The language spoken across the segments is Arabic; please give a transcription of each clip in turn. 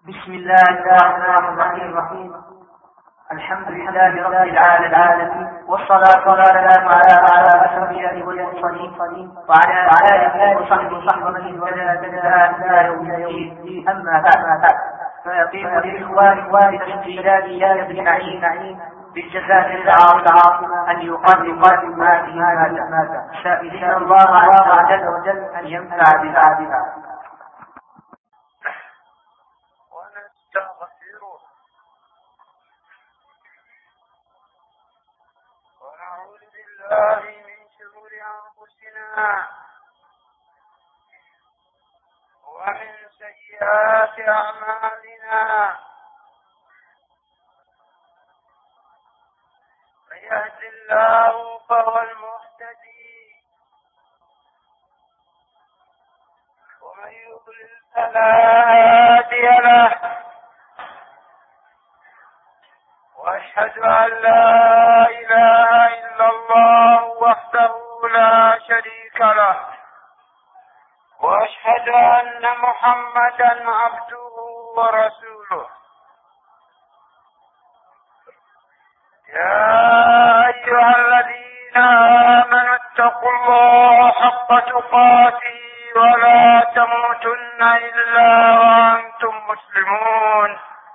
بسم الله الرحمن الرحيم. الحمد لله رب العالمين، والصلاة والسلام على أشرف المرسلين وعلى آله وصحبه ومن اهتدى إلى يوم الدين. أما بعد، فيطيب للإخوان الاستجلاب بالنعيم بالجزاء العاصمة أن يقدم هذه المادة، سائلين الله عز وجل أن ينفع بها. ونعوذ بالله من شرور أنفسنا ومن سيئات أعمالنا. من يهد الله فهو المهتدي، ومن يضلل فلا هادي له. وأشهد أن لا إله إلا الله وحده لا شريك له، وأشهد أن محمدا عبده ورسوله. يا أيها الذين آمنوا اتقوا الله حق تقاته ولا تموتن إلا وأنتم مسلمون.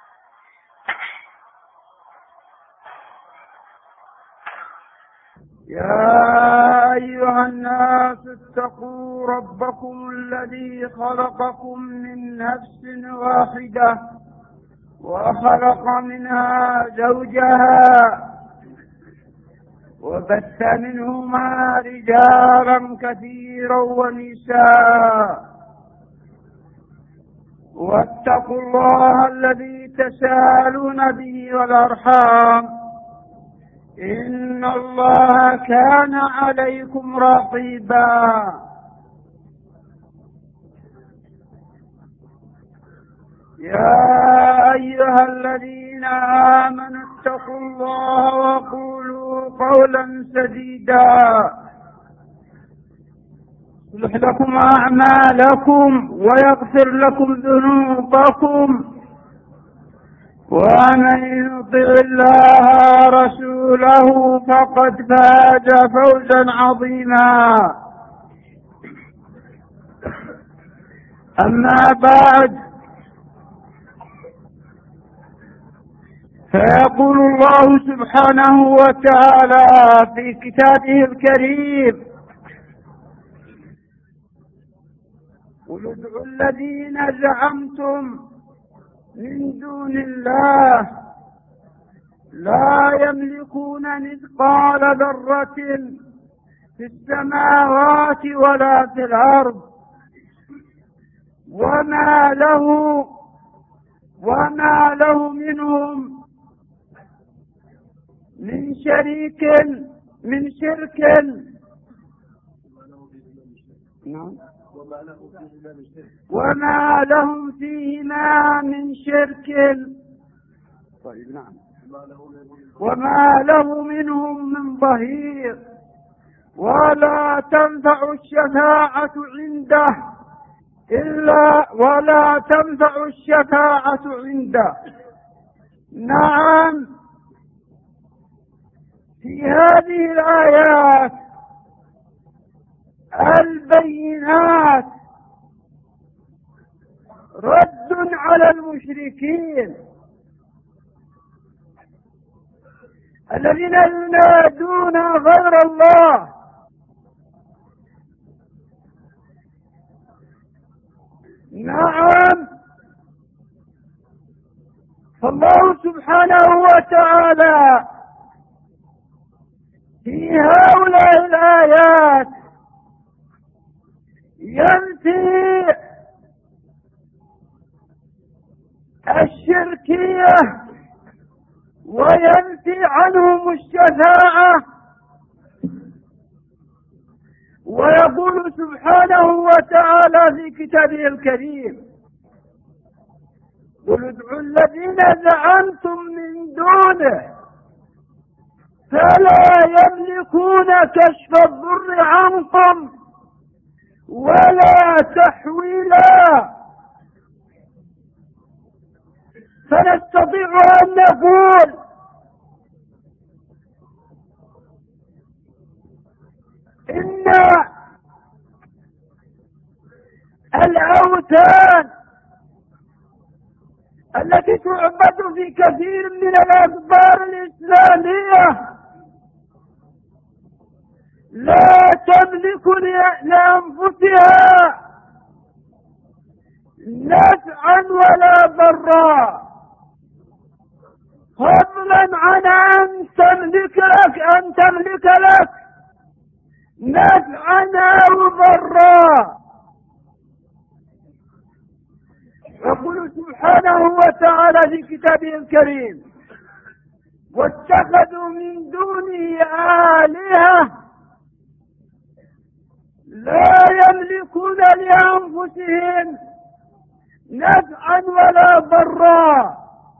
يا أيها الناس اتقوا ربكم الذي خلقكم من نفس واحدة وخلق منها زوجها وبث منهما رجالا كثيرا ونساء. واتقوا الله الذي تساءلون به والأرحام، إن الله كان عليكم رقيبا. يا أيها الذين آمنوا اتقوا الله وقولوا قولا سديدا يصلح لكم أعمالكم ويغفر لكم ذنوبكم، ومن يطع الله ورسوله فقد فاز فوزا عظيما. أما بعد، فيقول الله سبحانه وتعالى في كتابه الكريم: قل ادعوا الذين زعمتم من دون الله لا يملكون مثقال ذرة في السماوات ولا في الأرض وما له منهم من شرك وما لهم فيهما من شرك. طيب نعم. وما له منهم من ظهير، ولا تنفع الشفاعة عنده نعم. في هذه الآيات البينات رد على المشركين الذين ينادون غير الله. نعم، فالله سبحانه وتعالى في هؤلاء الآيات ينفي الشركية وينفي عنهم الشفاعة، ويقول سبحانه وتعالى في كتابه الكريم: قل ادعوا الذين زعمتم من دونه فلا يملكون كشف الضر عنكم ولا تحويلا. فنستطيع أن نقول إن الأوثان التي تعبد في كثير من الأخبار الإسلامية لا تملك لأنفسها نفعا ولا ضرا، فضلا عن أن تملك لك نفعا أو ضرا. يقول سبحانه وتعالى في كتابه الكريم: واتخذوا من دونه آلهة لا يملكون لأنفسهم نفعا ولا ضرا،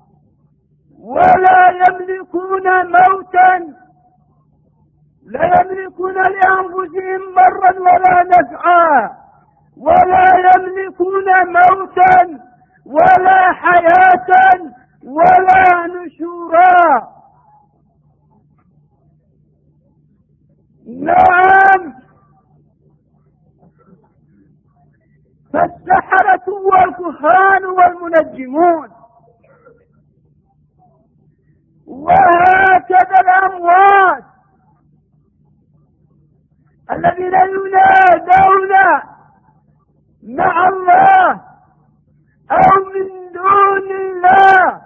ولا يملكون موتا، لا يملكون لأنفسهم ضرا ولا نفعا، ولا يملكون موتا ولا حياة ولا نشورا. نعم، فالسحرة والكهان والمنجمون وهكذا الأموات الذين ينادون مع الله أو من دون الله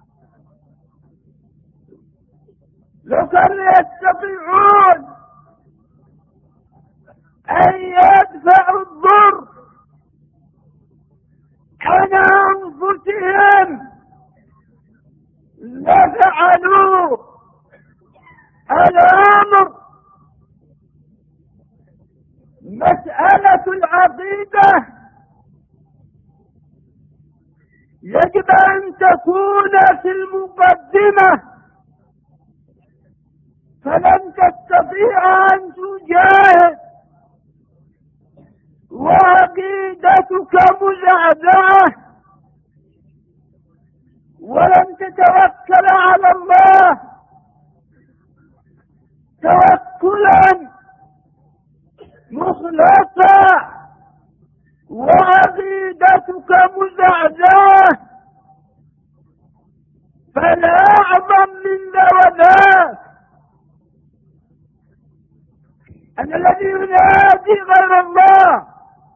لو كانوا يستطيعون أن يدفعوا الضر عن أنفسهم لفعلوا. الأمر مسألة العقيدة يجب أن تكون في المقدمة، فلن تستطيع أن تجاهد وعقيدتك مزعزعة ولن تتوكل على الله توكلا مخلصا وعقيدتك مزعزعة، فلا أعظم من ذلك أن الذي ينادي غير الله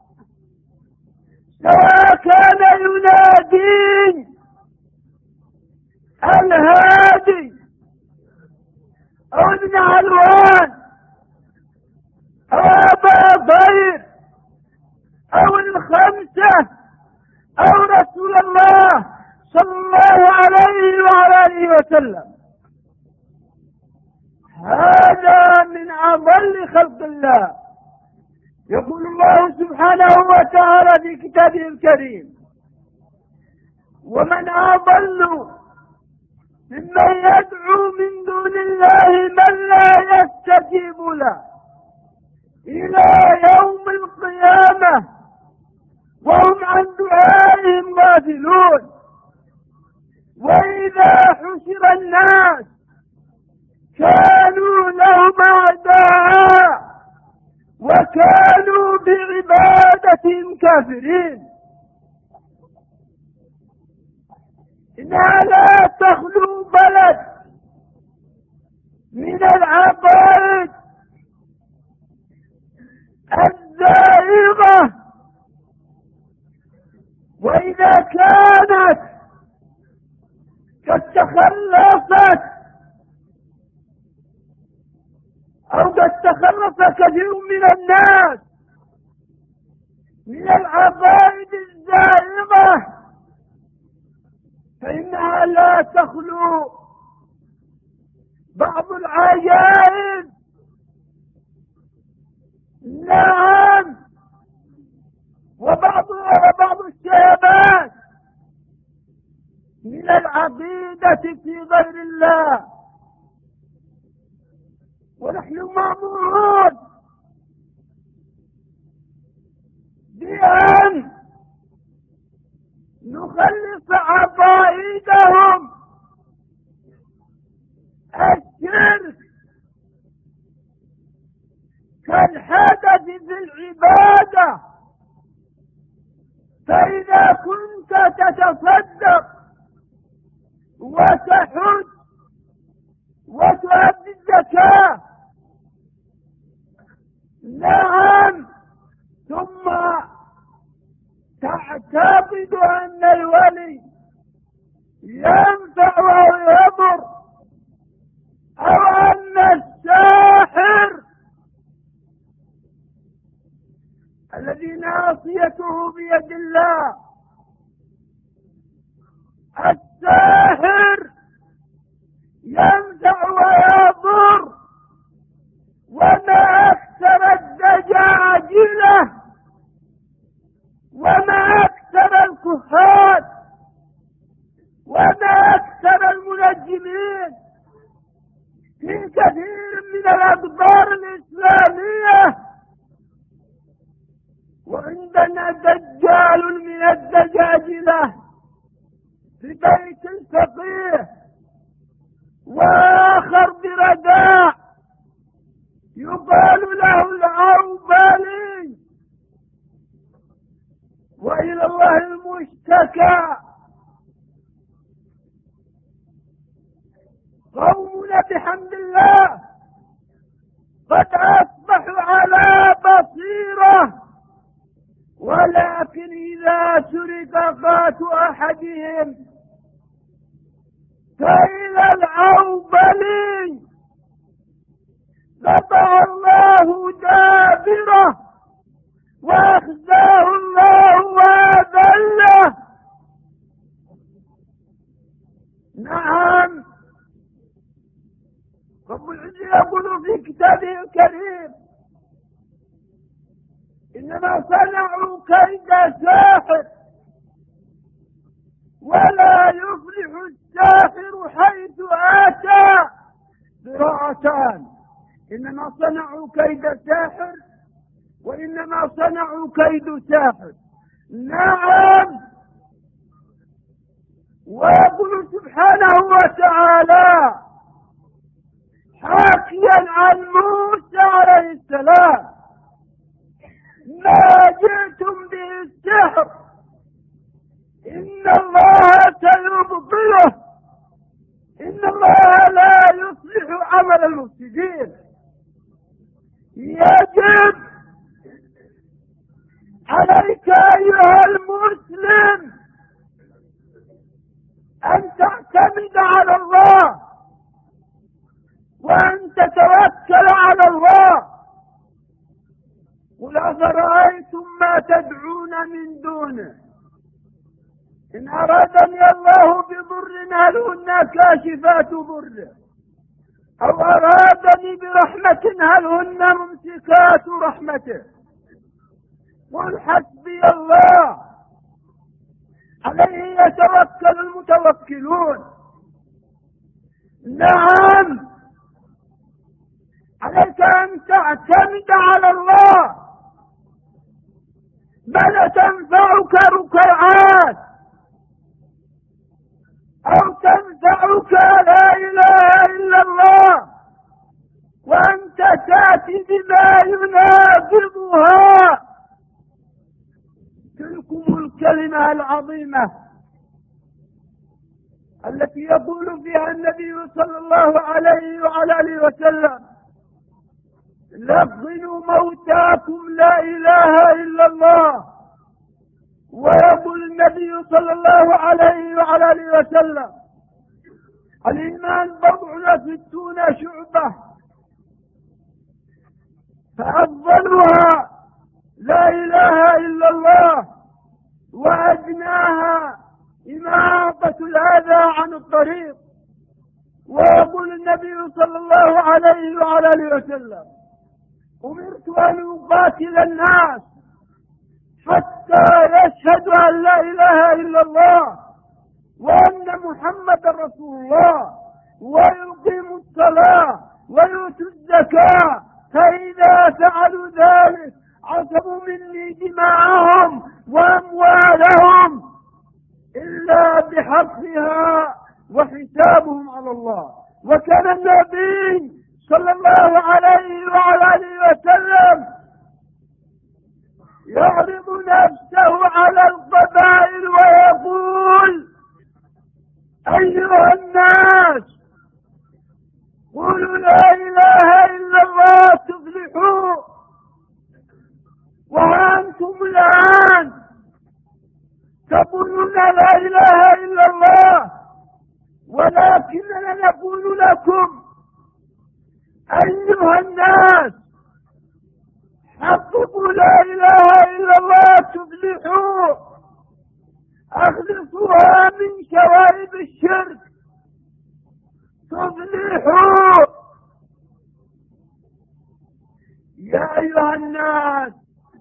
سواء كان ينادي الهادي أو ابن علوان أو أبا ضير أو الخمسة أو رسول الله صلى الله عليه وعلى آله وسلم، هذا من أضل خلق الله. يقول الله سبحانه وتعالى في كتابه الكريم: ومن أضل ممن يدعو من دون الله من لا يستجيب له إلى يوم القيامة وهم عن دعائهم غافلون. وإذا حشر الناس كانوا لهم أعداء وكانوا بعبادتهم كافرين. إنها لا تخلو بلد من العقائد الزائغة، وإذا كانت قد تخلصت أو قد تخلص كثير من الناس من العقائد الزائغة فإنها لا تخلو بعض العجائب. نعم، وبعض الشباب من العقيدة في غير الله، ونحن مأمورون بأن نخلص عقائدنا عندهم الشرك كالحدث في العبادة. فإذا كنت تتصدق وتحج وتؤدي الزكاة، نعم، ثم تعتقد أن الولي ينفع أو يضر، أو أن الساحر الذي ناصيته بيد الله، الساحر ينفع ويضر، وما أكثر الدجاجلة وما أكثر الكهان وما أكثر المنجمين في كثير من الأقطار الإسلامية. وعندنا دجال من الدجاجلة في بيت الفقيه، وآخر برداء يقال له العوبالي، وإلى الله المشتكى. قومنا بحمد الله قد أصبحوا على بصيرة، ولكن إذا سرق قات أحدهم فإلى العوبلي قطع الله دابره وأخزاه الله وأذله. نعم، رب العزة يقول في كتابه الكريم: إنما صنعوا كيد ساحر ولا يفلح الساحر حيث أتى. قراءتان: إنما صنعوا كيد ساحر وإنما صنعوا كيد ساحر. نعم، ويقول سبحانه وتعالى حاكيا عن موسى عليه السلام: ما جئتم به السحر إن الله سيبطله، إن الله لا يصلح عمل المفسدين. يجب عليك أيها المسلم أن تعتمد على الله وأن تتوكل على الله. قل أفرأيتم ما تدعون من دونه إن أرادني الله بضر هل هن كاشفات ضره أو أرادني برحمة هل هن ممسكات رحمته. قل حسبي الله عليه يتوكل المتوكلون. نعم، عليك أن تعتمد على الله، بل تنفعك ركعات أو تنفعك لا إله إلا الله وأنت تأتي بما يناقضها. تلكم الكلمة العظيمة التي يقول فيها النبي صلى الله عليه وعلى آله وسلم: لقنوا موتاكم لا إله إلا الله. ويقول النبي صلى الله عليه وعلى آله وسلم: الإيمان 64 شعبة فأفضلها لا إله إلا الله وأدناها إماطة الأذى عن الطريق. ويقول النبي صلى الله عليه وعلى آله وسلم: أمرت أن أقاتل الناس حتى يشهدوا أن لا إله إلا الله وأن محمد رسول الله ويقيموا الصلاة ويؤتوا الزكاة، فإذا فعلوا ذلك عصموا مني دماءهم وأموالهم إلا بحقها وحسابهم على الله. وكان النبي صلى الله عليه وعلى آله وسلم يعرض نفسه على القبائل ويقول: أيها الناس، قولوا لا إله إلا الله تفلحوا. وأنتم الآن تقولون لا إله إلا الله، ولكننا نقول لكم أيها الناس، حققوا لا إله إلا الله تفلحوا، أخلصوها من شوائب الشرك تفلحوا. يا أيها الناس،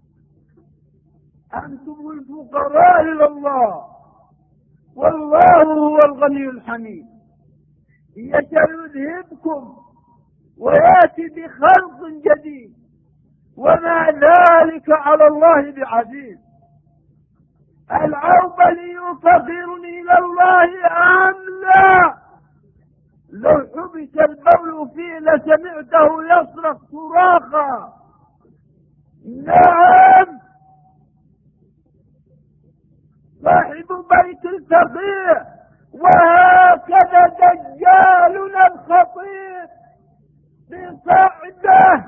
أنتم الفقراء إلى الله، والله هو الغني الحميد. يشاء يذهبكم ويأتي بخلق جديد، وما ذلك على الله بعزيز. العوبلي فقير إلى الله أم لا؟ لو حبس البول فيه لسمعته يصرخ صراخا. نعم، صاحب بيت الفقير، وهكذا دجالنا الخطير بصعده.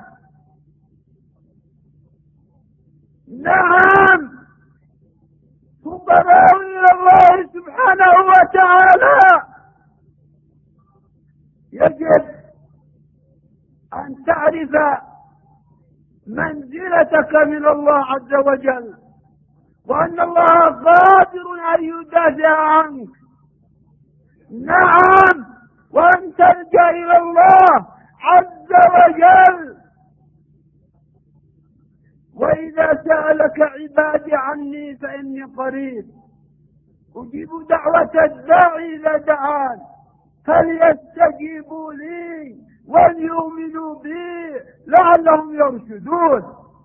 نعم، فقراء إلى الله سبحانه وتعالى. يجب أن تعرف منزلتك من الله عز وجل، وأن الله قادر أن يدافع عنك. نعم، وأن تلجأ إلى الله عز وجل. وإذا سألك عبادي عني فإني قريب أجيب دعوة الداعي إذا دعان، فليستجيبوا لي وليؤمنوا بي لعلهم يرشدون.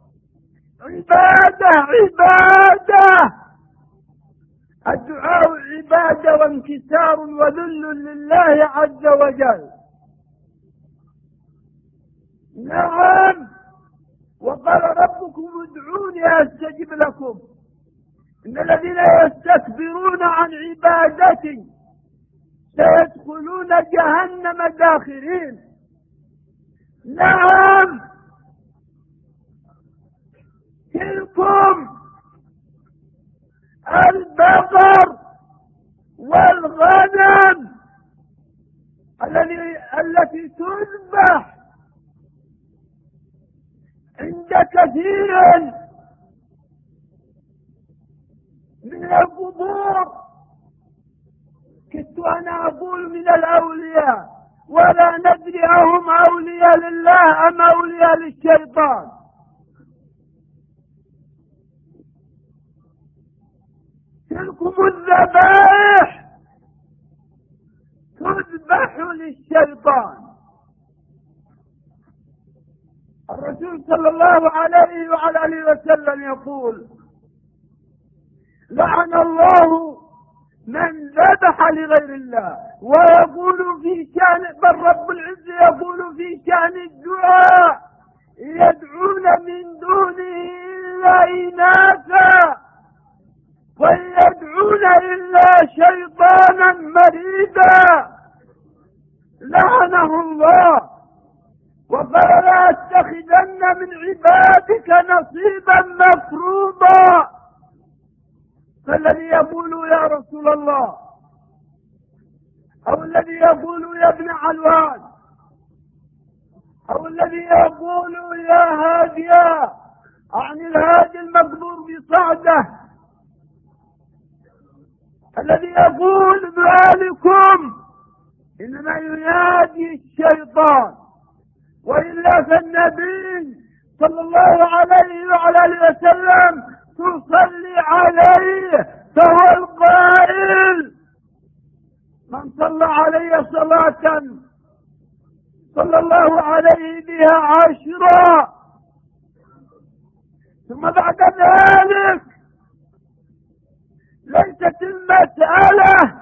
عبادة عبادة، الدعاء عبادة وانكسار وذل لله عز وجل. نعم، وقال ربكم ادعوني أستجب لكم، إن الذين يستكبرون عن عبادتي سيدخلون جهنم داخرين. نعم، تلكم البقر والغنم التي تذبح عند كثير من القبور. كنت أنا أقول من الأولياء، ولا ندري أهم أولياء لله أم أولياء للشيطان. تلكم الذبائح تذبح للشيطان. الرسول صلى الله عليه وعلى آله وسلم يقول: لعن الله من ذبح لغير الله. ويقول في شأن، بل رب العزة يقول في شأن الدعاء: يدعون من دونه إلا إناثا وإن يدعون إلا شيطانا مريدا لعنه الله. وقال: لا أتخذن من عبادك نصيبا مفروضا. فالذي يقول يا رسول الله، أو الذي يقول يا ابن علوان، أو الذي يقول يا هاديا عن الهادي المقبور بصعده، الذي يقول ذلكم إنما ينادي الشيطان، وإلا فالنبي صلى الله عليه وعلى آله وسلم تصلي عليه، فهو القائل: من صلى علي صلاة صلى الله عليه بها 10. ثم بعد ذلك ليست المسألة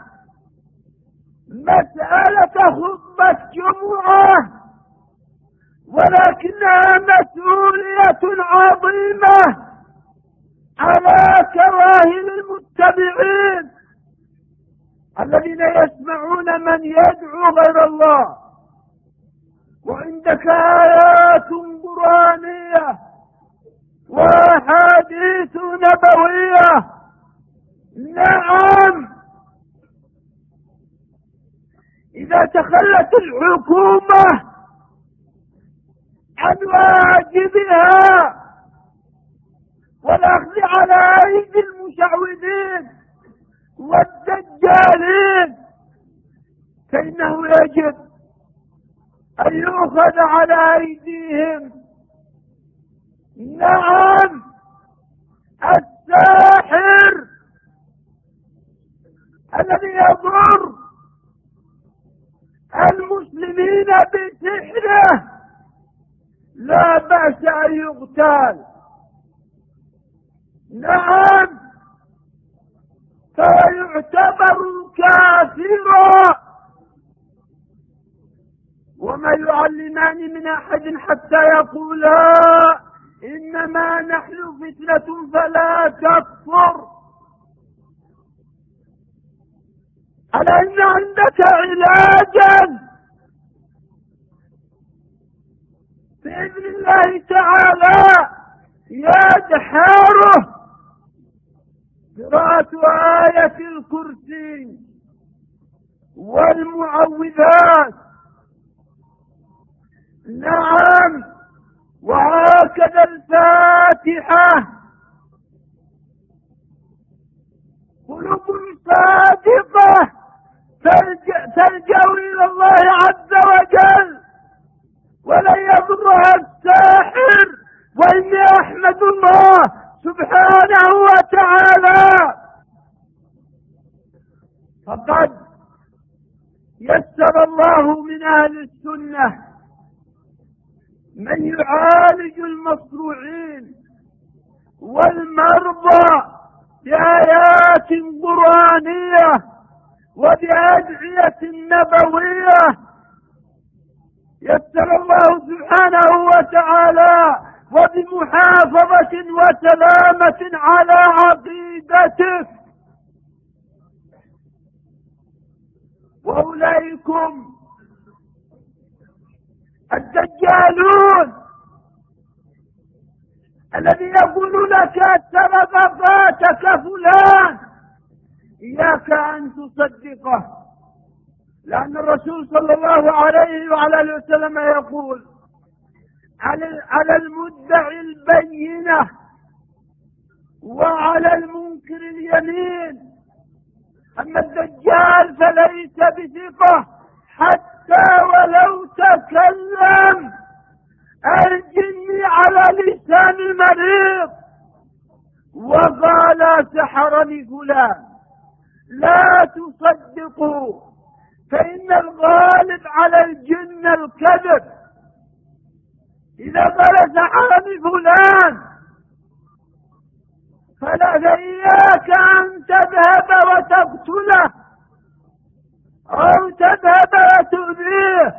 مسألة خطبة جمعة، ولكنها مسؤولية عظيمة على كواهل المتبعين الذين يسمعون من يدعو غير الله. وعندك آيات قرآنية وأحاديث نبوية. نعم، إذا تخلت الحكومة عن واجبها والأخذ على أيدي المشعوذين والدجالين، فإنه يجب أن يؤخذ على أيديهم. نعم، الساحر الذي يضر المسلمين بسحره لا بأس أن يغتال. نعم، فيعتبر كافرا. وما يعلمان من أحد حتى يقولا إنما نحن فتنة فلا تكفر. ألا إن عندك علاجا بإذن الله تعالى يدحاره قراءة آية الكرسي والمعوذات. نعم، وهكذا الفاتحة. قلوب صادقة تلجأ إلى الله عز وجل ولن يضرها الساحر. وإني أحمد الله سبحانه وتعالى فقد يسر الله من أهل السنة من يعالج المصروعين والمرضى بآيات قرآنية وبأدعية نبوية. يسر الله سبحانه وتعالى وبمحافظة وسلامة على عقيدته. وأولئكم الدجالون الذي يقول لك سبب فاتك فلان إياك أن تصدقه، لأن الرسول صلى الله عليه وعلى آله وسلم يقول على المدعي البينة وعلى المنكر اليمين. أما الدجال فليس بثقة حتى ولو تكلم الجن على لسان المريض وقال سحرني فلان، لا تصدقوا، فإن الغالب على الجن الكذب. إذا قال سحرني فلان فلا إياك أن تذهب وتقتله أو تذهب وتؤذيه.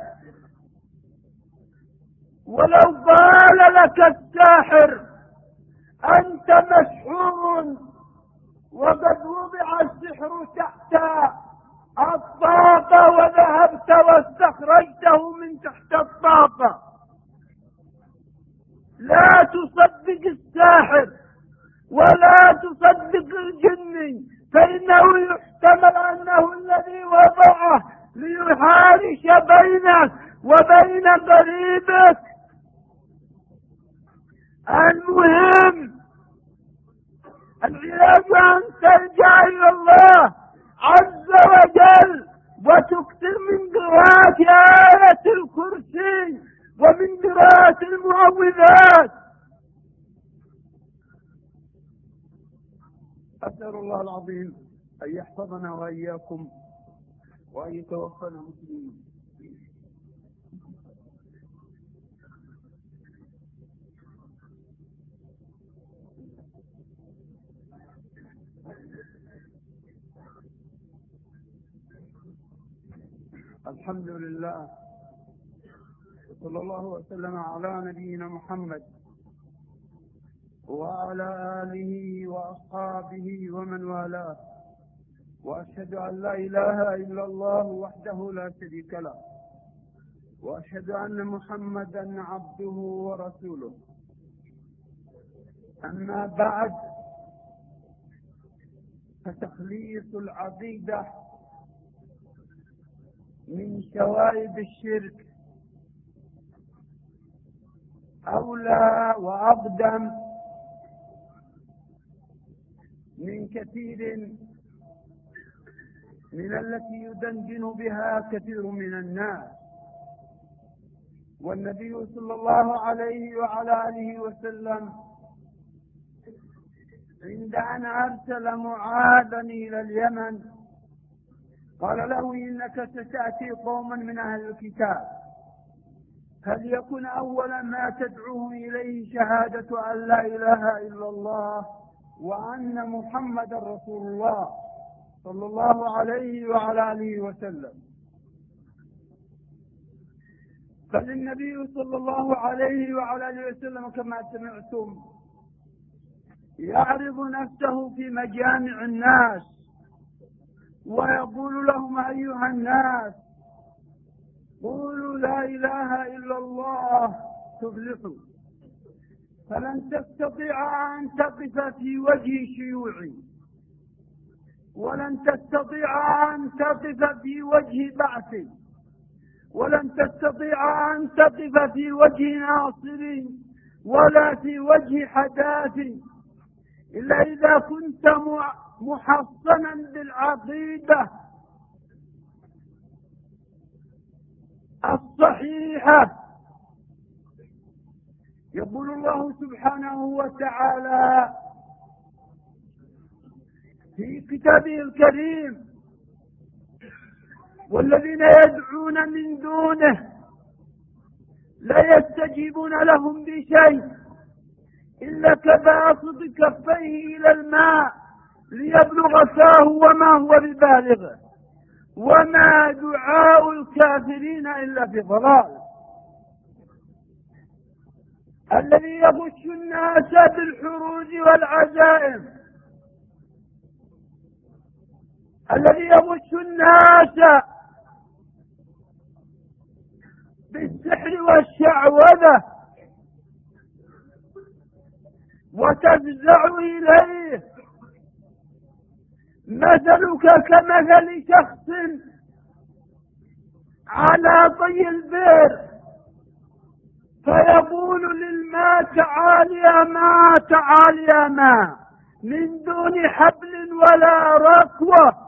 ولو قال لك الساحر أنت مسحور وقد وضع السحر تحت الطاقة وذهبت واستخرجته من تحت الطاقة، لا تصدق الساحر ولا تصدق الجني، فإنه يحتمل أنه الذي وضعه ليحارش بينك وبين قريبك. المهم العلاج أن ترجع إلى الله عز وجل وتكثر من قراءة آية الكرسي ومن قراءة المعوذات. أسأل الله العظيم أن يحفظنا وإياكم وأن يتوفنا مسلمين. الحمد لله، صلى الله وسلم على نبينا محمد وعلى آله وأصحابه ومن والاه، وأشهد أن لا إله إلا الله وحده لا شريك له، وأشهد أن محمدا عبده ورسوله. أما بعد، فتخليص العقيدة من شوائب الشرك أولى وأقدم من كثير من التي يدندن بها كثير من الناس. والنبي صلى الله عليه وعلى آله وسلم عند أن أرسل معاذا إلى اليمن قال له: إنك ستأتي قوما من أهل الكتاب، فليكن أول ما تدعوهم إليه شهادة أن لا إله إلا الله وأن محمد رسول الله صلى الله عليه وعلى آله وسلم. فالنبي صلى الله عليه وعلى آله وسلم كما سمعتم يعرض نفسه في مجامع الناس ويقول لهم: أيها الناس، قولوا لا إله إلا الله تفلحوا. فلن تستطيع أن تقف في وجه شيوعي، ولن تستطيع أن تقف في وجه بعث، ولن تستطيع أن تقف في وجه ناصر ولا في وجه حداث إلا إذا كنت محصنا بالعقيدة الصحيحة. يقول الله سبحانه وتعالى في كتابه الكريم: والذين يدعون من دونه لا يستجيبون لهم بشيء إلا كباسط كفيه إلى الماء ليبلغ فاه وما هو ببالغه وما دعاء الكافرين إلا في ضلال. الذي يغش الناس بالحروج والعزائم، الذي يغش الناس بالسحر والشعوذة وتفزع إليه، مثلك كمثل شخص على طي البئر فيقول للماء: تعال يا ماء، تعال يا ماء، من دون حبل ولا ركوة.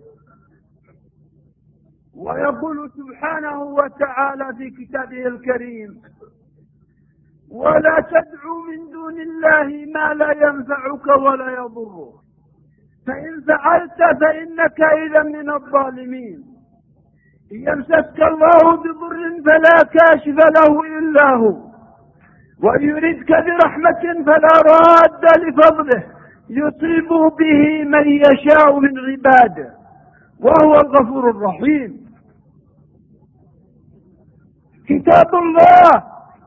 ويقول سبحانه وتعالى في كتابه الكريم: ولا تدعو من دون الله ما لا ينفعك ولا يضرك، فإن فعلت فإنك إذا من الظالمين. إن يمسسك الله بضر فلا كاشف له إلا هو، وإن يردك برحمة فلا راد لفضله يصيب به من يشاء من عباده وهو الغفور الرحيم. كتاب الله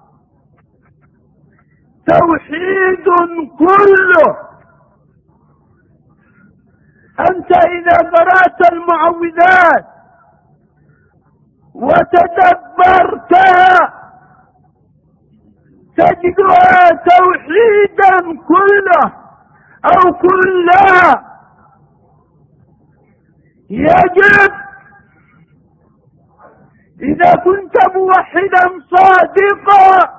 توحيد كله. أنت إذا قرأت المعوذات وتدبرتها تجدها توحيدا كله أو كلها. يجب إذا كنت موحدا صادقا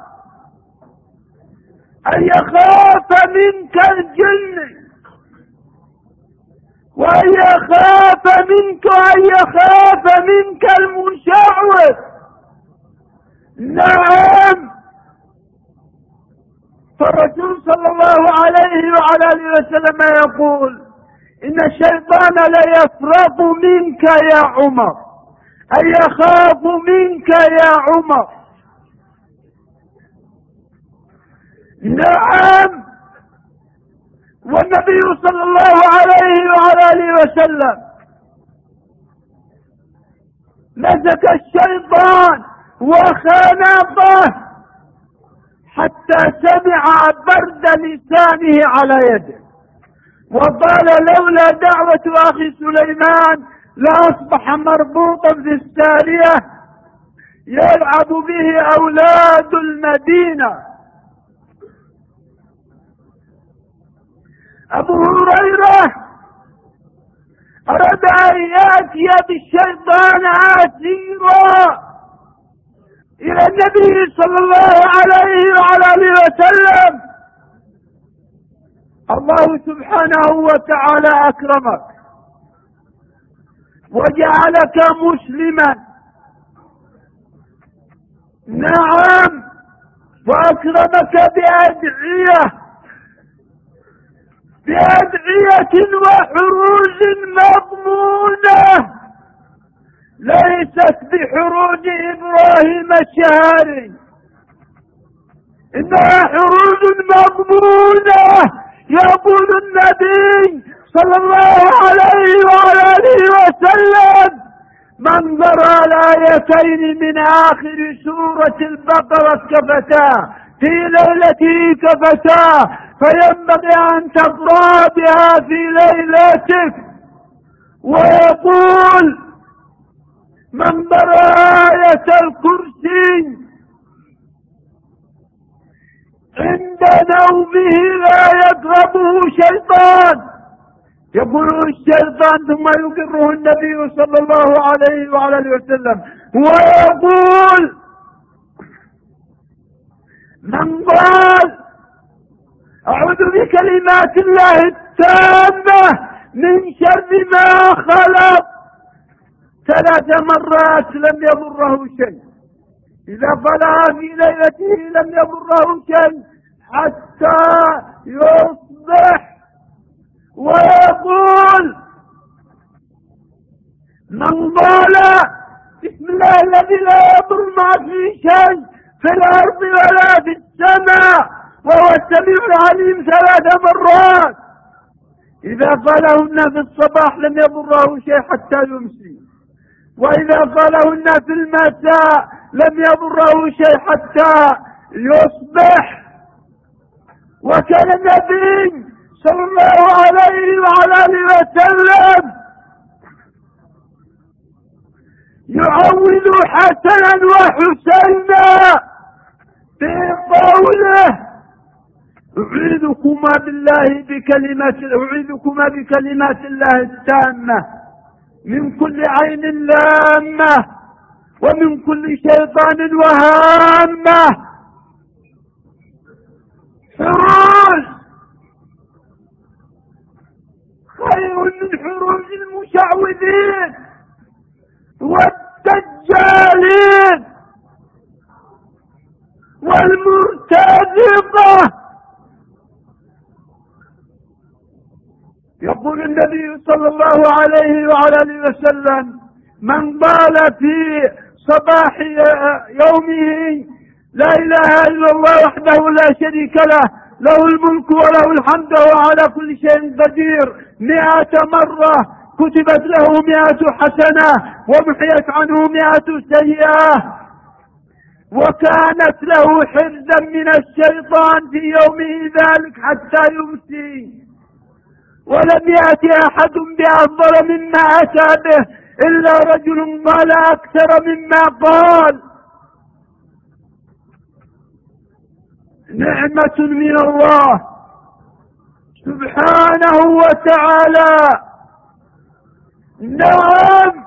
أن يخاف منك الجن، وأن يخاف منك المشعوذ. نعم، فالرسول صلى الله عليه وعلى آله وسلم يقول: إن الشيطان ليفرط منك يا عمر، أي يخاف منك يا عمر. نعم، والنبي صلى الله عليه وعلى آله وسلم مسك الشيطان وخنقه حتى سمع برد لسانه على يده، وقال لولا دعوة أخي سليمان لأصبح مربوطا في السارية يلعب به أولاد المدينة. أبو هريرة أراد أن يأتي بالشيطان عسيرا إلى النبي صلى الله عليه وعلى آله وسلم. الله سبحانه وتعالى أكرمك وجعلك مسلما، نعم، وأكرمك بأدعية وحروز مضمونة ليست بحروز إبراهيم الشهري، إنها حروز مضمونة. يقول النبي صلى الله عليه وعلى آله وسلم: من قرأ الآيتين من آخر سورة البقرة كفتاه في ليلته كفتاه، فينبغي أن تقرأ بها في ليلتك. ويقول: من قرأ آية الكرسي عند نومه لا يقربه شيطان. يقول الشيطان ثم يقره النبي صلى الله عليه وعلى اله وسلم، ويقول: من قال أعوذ بكلمات الله التامة من شر ما خلق 3 مرات لم يضره شيء، إذا قالها في ليلته لم يضره شيء حتى يصبح. ويقول: من قال بسم الله الذي لا يضر مع فيه شيء في الأرض ولا في السماء وهو السميع العليم 3 مرات، إذا قالهن في الصباح لم يضره شيء حتى يمسي، وإذا قالهن في المساء لم يضره شيء حتى يصبح. وكان النبي صلى الله عليه وعلى آله وسلم يعوذ حسنا وحسينا بقوله: أعيذكما بكلمات الله التامة من كل عين لامة ومن كل شيطان وهامة. حروز خير من حروز المشعوذين والدجالين والمرتزقة. يقول النبي صلى الله عليه وعلى اله وسلم: من قال في صباح يومه لا إله إلا الله وحده لا شريك له له الملك وله الحمد وهو على كل شيء قدير 100 مرة كتبت له 100 حسنة ومحيت عنه 100 سيئة، وكانت له حرزا من الشيطان في يومه ذلك حتى يمسي. ولم يأتي أحد بأفضل مما أتى به إلا رجل قال أكثر مما قال. نعمة من الله سبحانه وتعالى. نعم.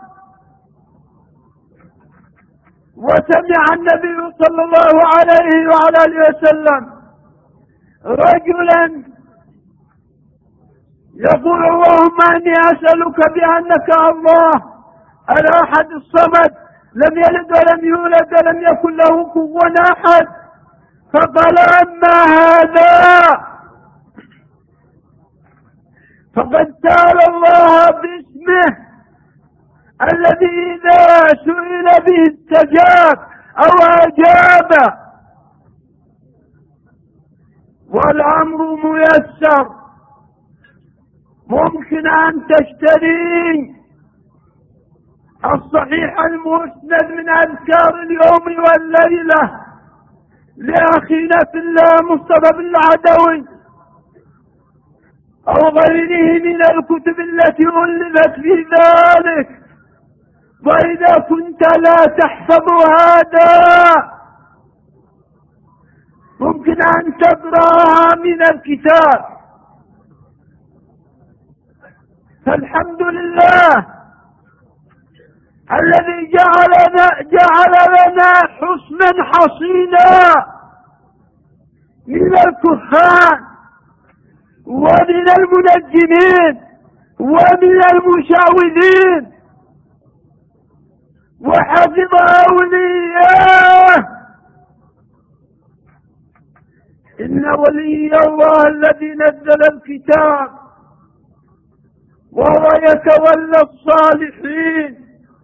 وسمع النبي صلى الله عليه وعلى آله وسلم رجلا يقول: اللهم إني أسألك بأنك الله الأحد الصمد لم يلد ولم يولد ولم يكن له كفوا أحد. فقال: أما هذا فقد سأل الله باسمه الذي إذا سئل به استجاب أو أجاب، والأمر ميسر. ممكن أن تشتري الصحيح المسند من أذكار اليوم والليلة لأخينا في الله مصطفى بن العدوي أو غيره من الكتب التي ألفت في ذلك. وإذا كنت لا تحفظ هذا ممكن أن تقرأها من الكتاب. فالحمد لله الذي جعل لنا حصنا حصينا من الكهان ومن المنجمين ومن المشعوذين، وحفظ أولياءه. إن ولي الله الذي نزل الكتاب وهو يتولى الصالحين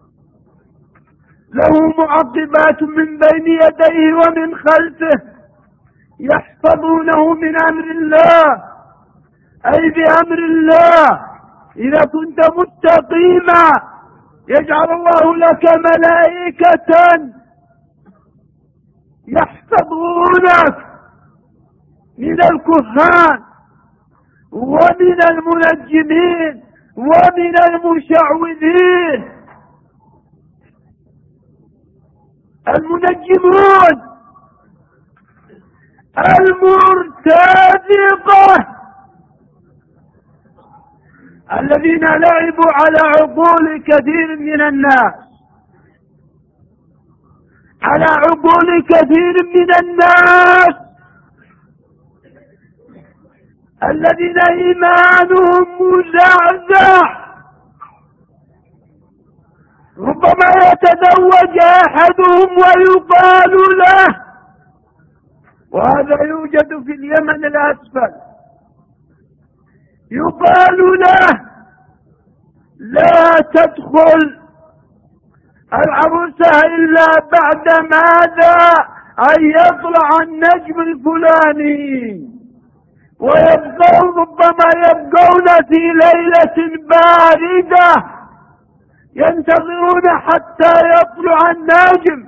له معقبات من بين يديه ومن خلفه يحفظونه من أمر الله، أي بأمر الله. إذا كنت مستقيما يجعل الله لك ملائكة يحفظونك من الكهان ومن المنجمين ومن المشعوذين. المنجمون المرتزقة الذين لعبوا على عقول كثير من الناس، على عقول كثير من الناس الذين إيمانهم مزعزع. ربما يتزوج أحدهم ويقال له، وهذا يوجد في اليمن الأسفل، يقال له لا تدخل العروسة إلا بعد ماذا أن يطلع النجم الفلاني، ربما يبقون في ليلة باردة ينتظرون حتى يطلع النجم،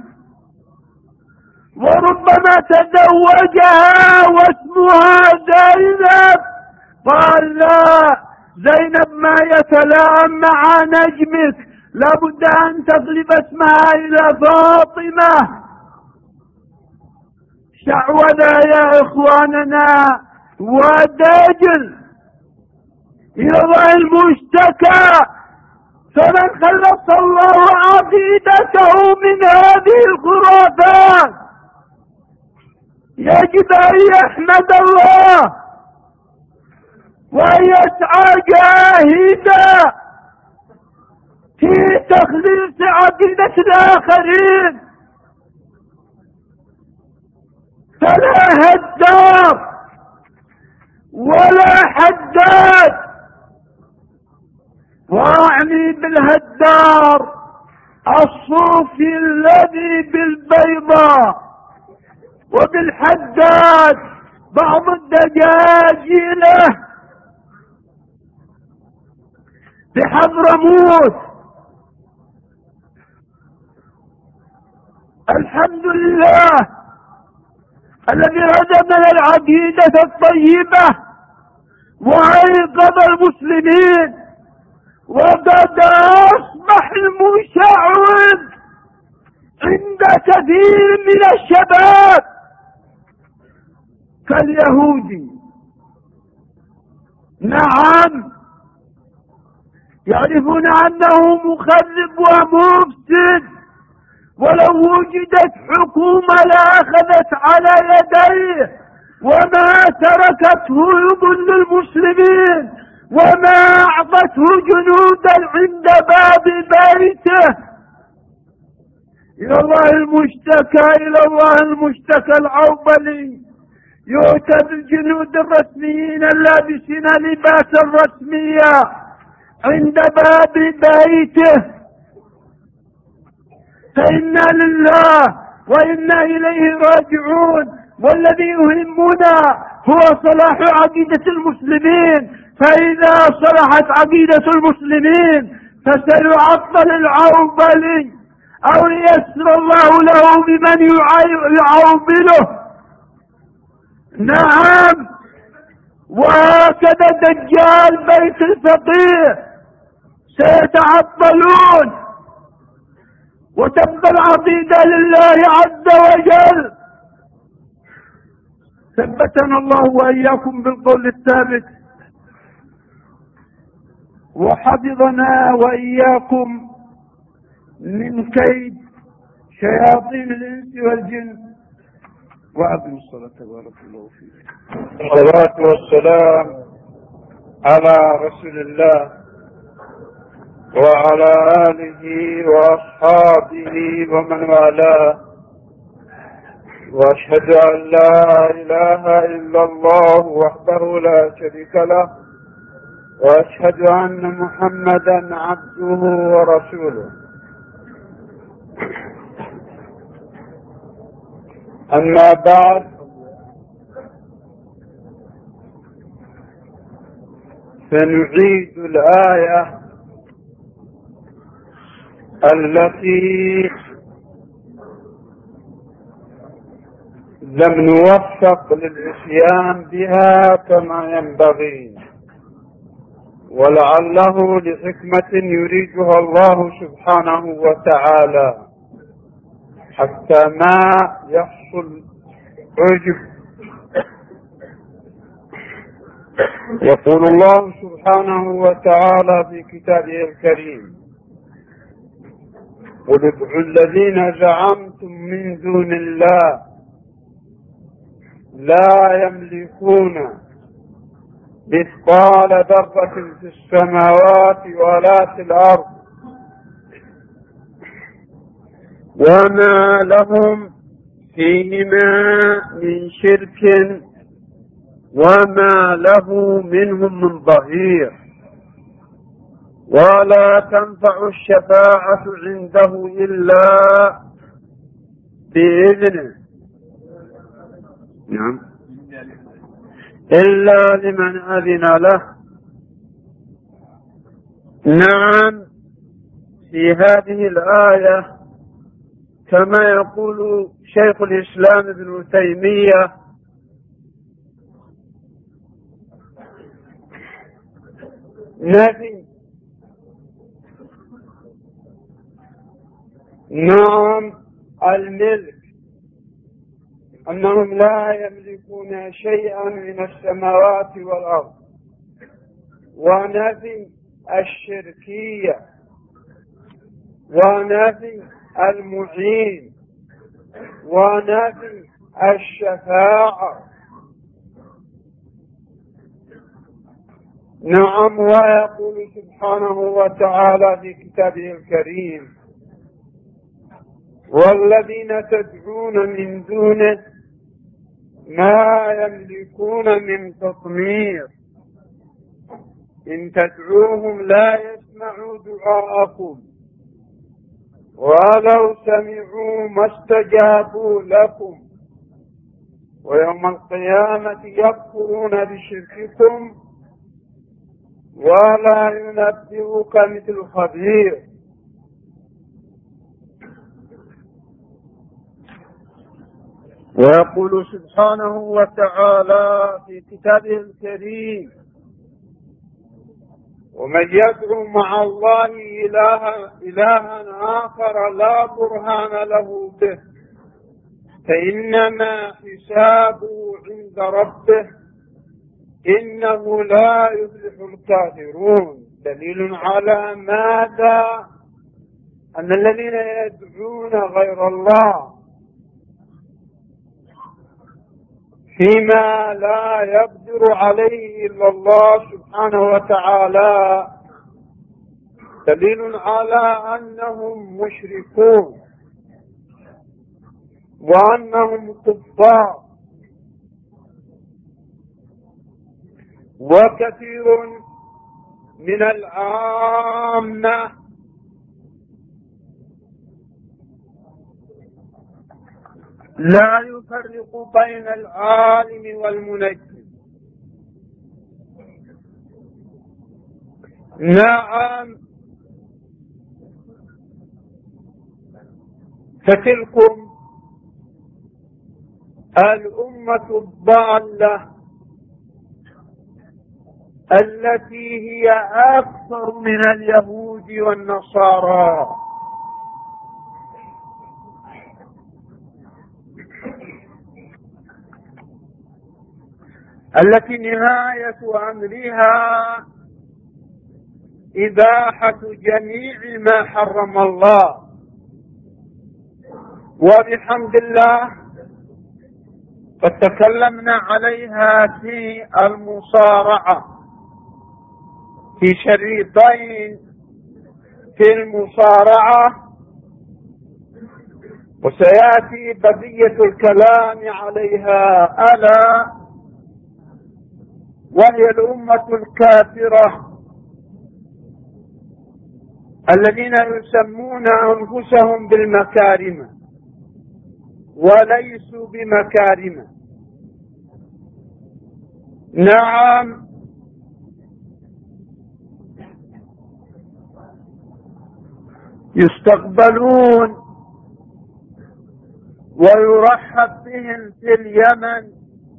وربما تزوجها واسمها زينب، قال لا، زينب ما يتلائم مع نجمك، لابد أن تقلب اسمها إلى فاطمة. شعوذة يا إخواننا وداجل إلى الله المشتكى. فمن خلص الله عقيدته من هذه الخرافات يجب أن يحمد الله وأن يسعى جاهدا في تخليص عقيدة الآخرين. فلا هدار ولا حداد، واعني بالهدار الصوفي الذي بالبيضاء، وبالحداد بعض الدجاجيله بحضرموت. الحمد لله الذي هدمنا العقيدة الطيبة وأيقظ المسلمين، وقد أصبح المشعوذ عند كثير من الشباب كاليهودي. نعم، يعرفون أنه مخرب ومفسد، ولو وجدت حكومة لأخذت على يديه وما تركته يضل المسلمين، وما أعطته جنودا عند باب بيته. إلى الله المشتكى، إلى الله المشتكى العوبلي. يؤتى بالجنود الرسميين اللابسين لباس الرسمية عند باب بيته، فإنا لله وإنا إليه راجعون. والذي يهمنا هو صلاح عقيدة المسلمين، فإذا صلحت عقيدة المسلمين فسيعطل العوبل أو ييسر الله له بمن يعوبله. نعم، وهكذا دجال بيت الفقيه سيتعطلون وتبقى العقيدة لله عز وجل. ثبتنا الله وإياكم بالقول الثابت، وحفظنا وإياكم من كيد شياطين الإنس والجن. وأقم الصلاة بارك الله فيك. الصلاة والسلام على رسول الله وعلى آله وأصحابه ومن والاه، وأشهد أن لا إله إلا الله وحده لا شريك له، وأشهد أن محمدا عبده ورسوله. أما بعد، فنعيد الآية التي لم نوفق للعصيان بها كما ينبغي، ولعله لحكمة يريدها الله سبحانه وتعالى حتى ما يحصل عجب. يقول الله سبحانه وتعالى في كتابه الكريم: قل ادعوا الذين زعمتم من دون الله لا يملكون مثقال ذرة في السماوات ولا في الأرض وما لهم فيهما من شرك وما له منهم من ظهير، ولا تنفع الشفاعة عنده إلا بإذنه، نعم، إلا لمن أذن له. نعم، في هذه الآية كما يقول شيخ الإسلام ابن تيمية: نفي نعم الملك، أنهم لا يملكون شيئا من السماوات والأرض، ونفي الشركية، ونفي المعين، ونفي الشفاعة. نعم، ويقول سبحانه وتعالى في كتابه الكريم: والذين تدعون من دونه ما يملكون من تطمير، إن تدعوهم لا يسمعوا دعاءكم ولو سمعوا ما استجابوا لكم، ويوم القيامة يكفرون بشرككم ولا ينبئك مثل خبير. ويقول سبحانه وتعالى في كتابه الكريم: ومن يدعو مع الله إلها آخر لا برهان له به فإنما حسابه عند ربه إنه لا يفلح الكافرون. دليل على ماذا؟ أن الذين يدعون غير الله فيما لا يقدر عليه إلا الله سبحانه وتعالى دليل على أنهم مشركون وأنهم كفار. وكثير من العامة لا يفرق بين العالم والمنجم. نعم، فتلكم الأمة الضالة التي هي أكثر من اليهود والنصارى، التي نهاية أمرها إباحة جميع ما حرم الله. وبحمد الله قد تكلمنا عليها في المصارعة في شريطين في المصارعة، وسيأتي بقية الكلام عليها، ألا وهي الأمة الكافرة الذين يسمون أنفسهم بالمكارم وليسوا بمكارم. نعم، يستقبلون ويرحب بهم في اليمن،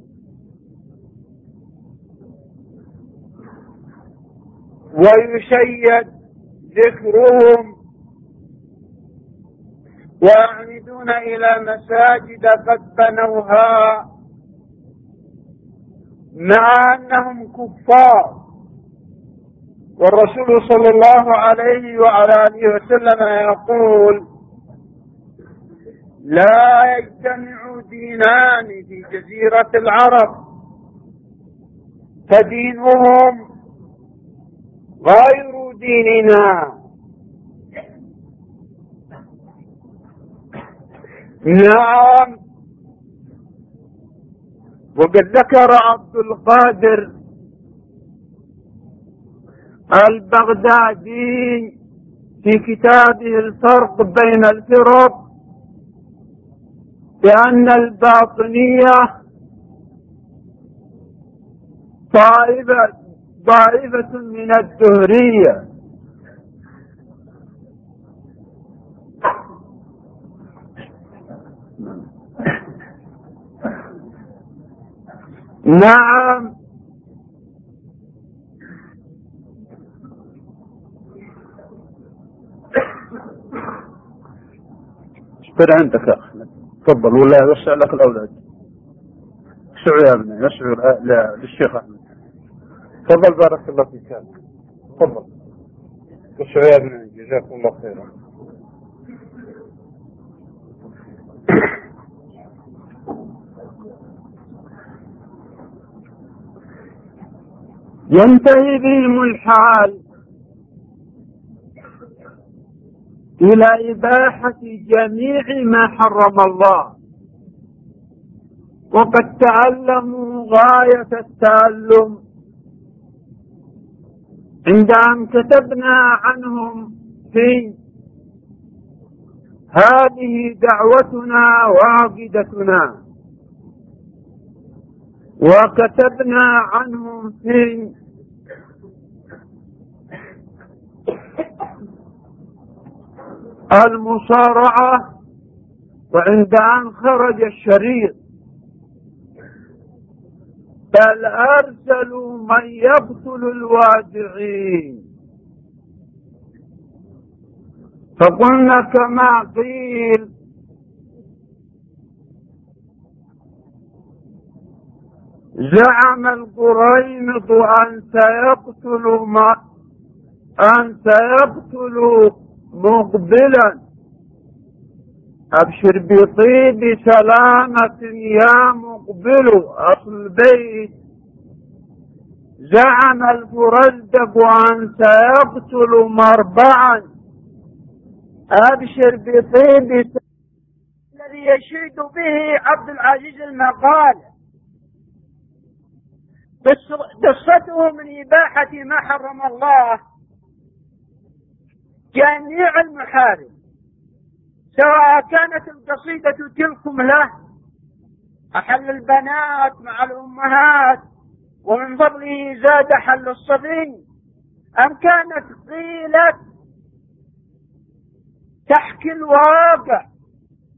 ويشيد ذكرهم، ويعمدون إلى مساجد قد بنوها مع أنهم كفار. والرسول صلى الله عليه وعلى آله وسلم يقول: لا يجتمع دينان في جزيرة العرب فدينهم غير ديننا. نعم، وقد ذكر عبد القادر البغدادي في كتابه الفرق بين الفرق بأن الباطنية طائفة من الدهرية، نعم، اصبر عندك يا أخي، تفضل، ولا يوسع لك الأولاد. اسعوا يا ابني، اسعوا للشيخ أحمد. تفضل، بارك الله فيك. تفضل، اسعوا يا ابني، جزاكم الله خيرا. ينتهي بهم الحال إلى إباحة جميع ما حرم الله، وقد تعلموا غاية التعلم عند أن كتبنا عنهم في هذه دعوتنا وعقيدتنا، وكتبنا عنهم في المصارعة، وعند أن خرج الشريط بل أرسلوا من يقتل الوادعين، فقلنا كما قيل: زعم القريمط أن سيقتل مقبلا، أبشر بطيب سلامة يا مقبل. أصل البيت: زعم الفرزدق أن سيقتل مربعا، أبشر بطيب الذي يشيد به عبد العزيز المقال. قصته من إباحة ما حرم الله جميع المحارم، سواء كانت القصيدة تلكم له أحل البنات مع الأمهات ومن فضله زاد حل الصبي، أم كانت قيلت تحكي الواقع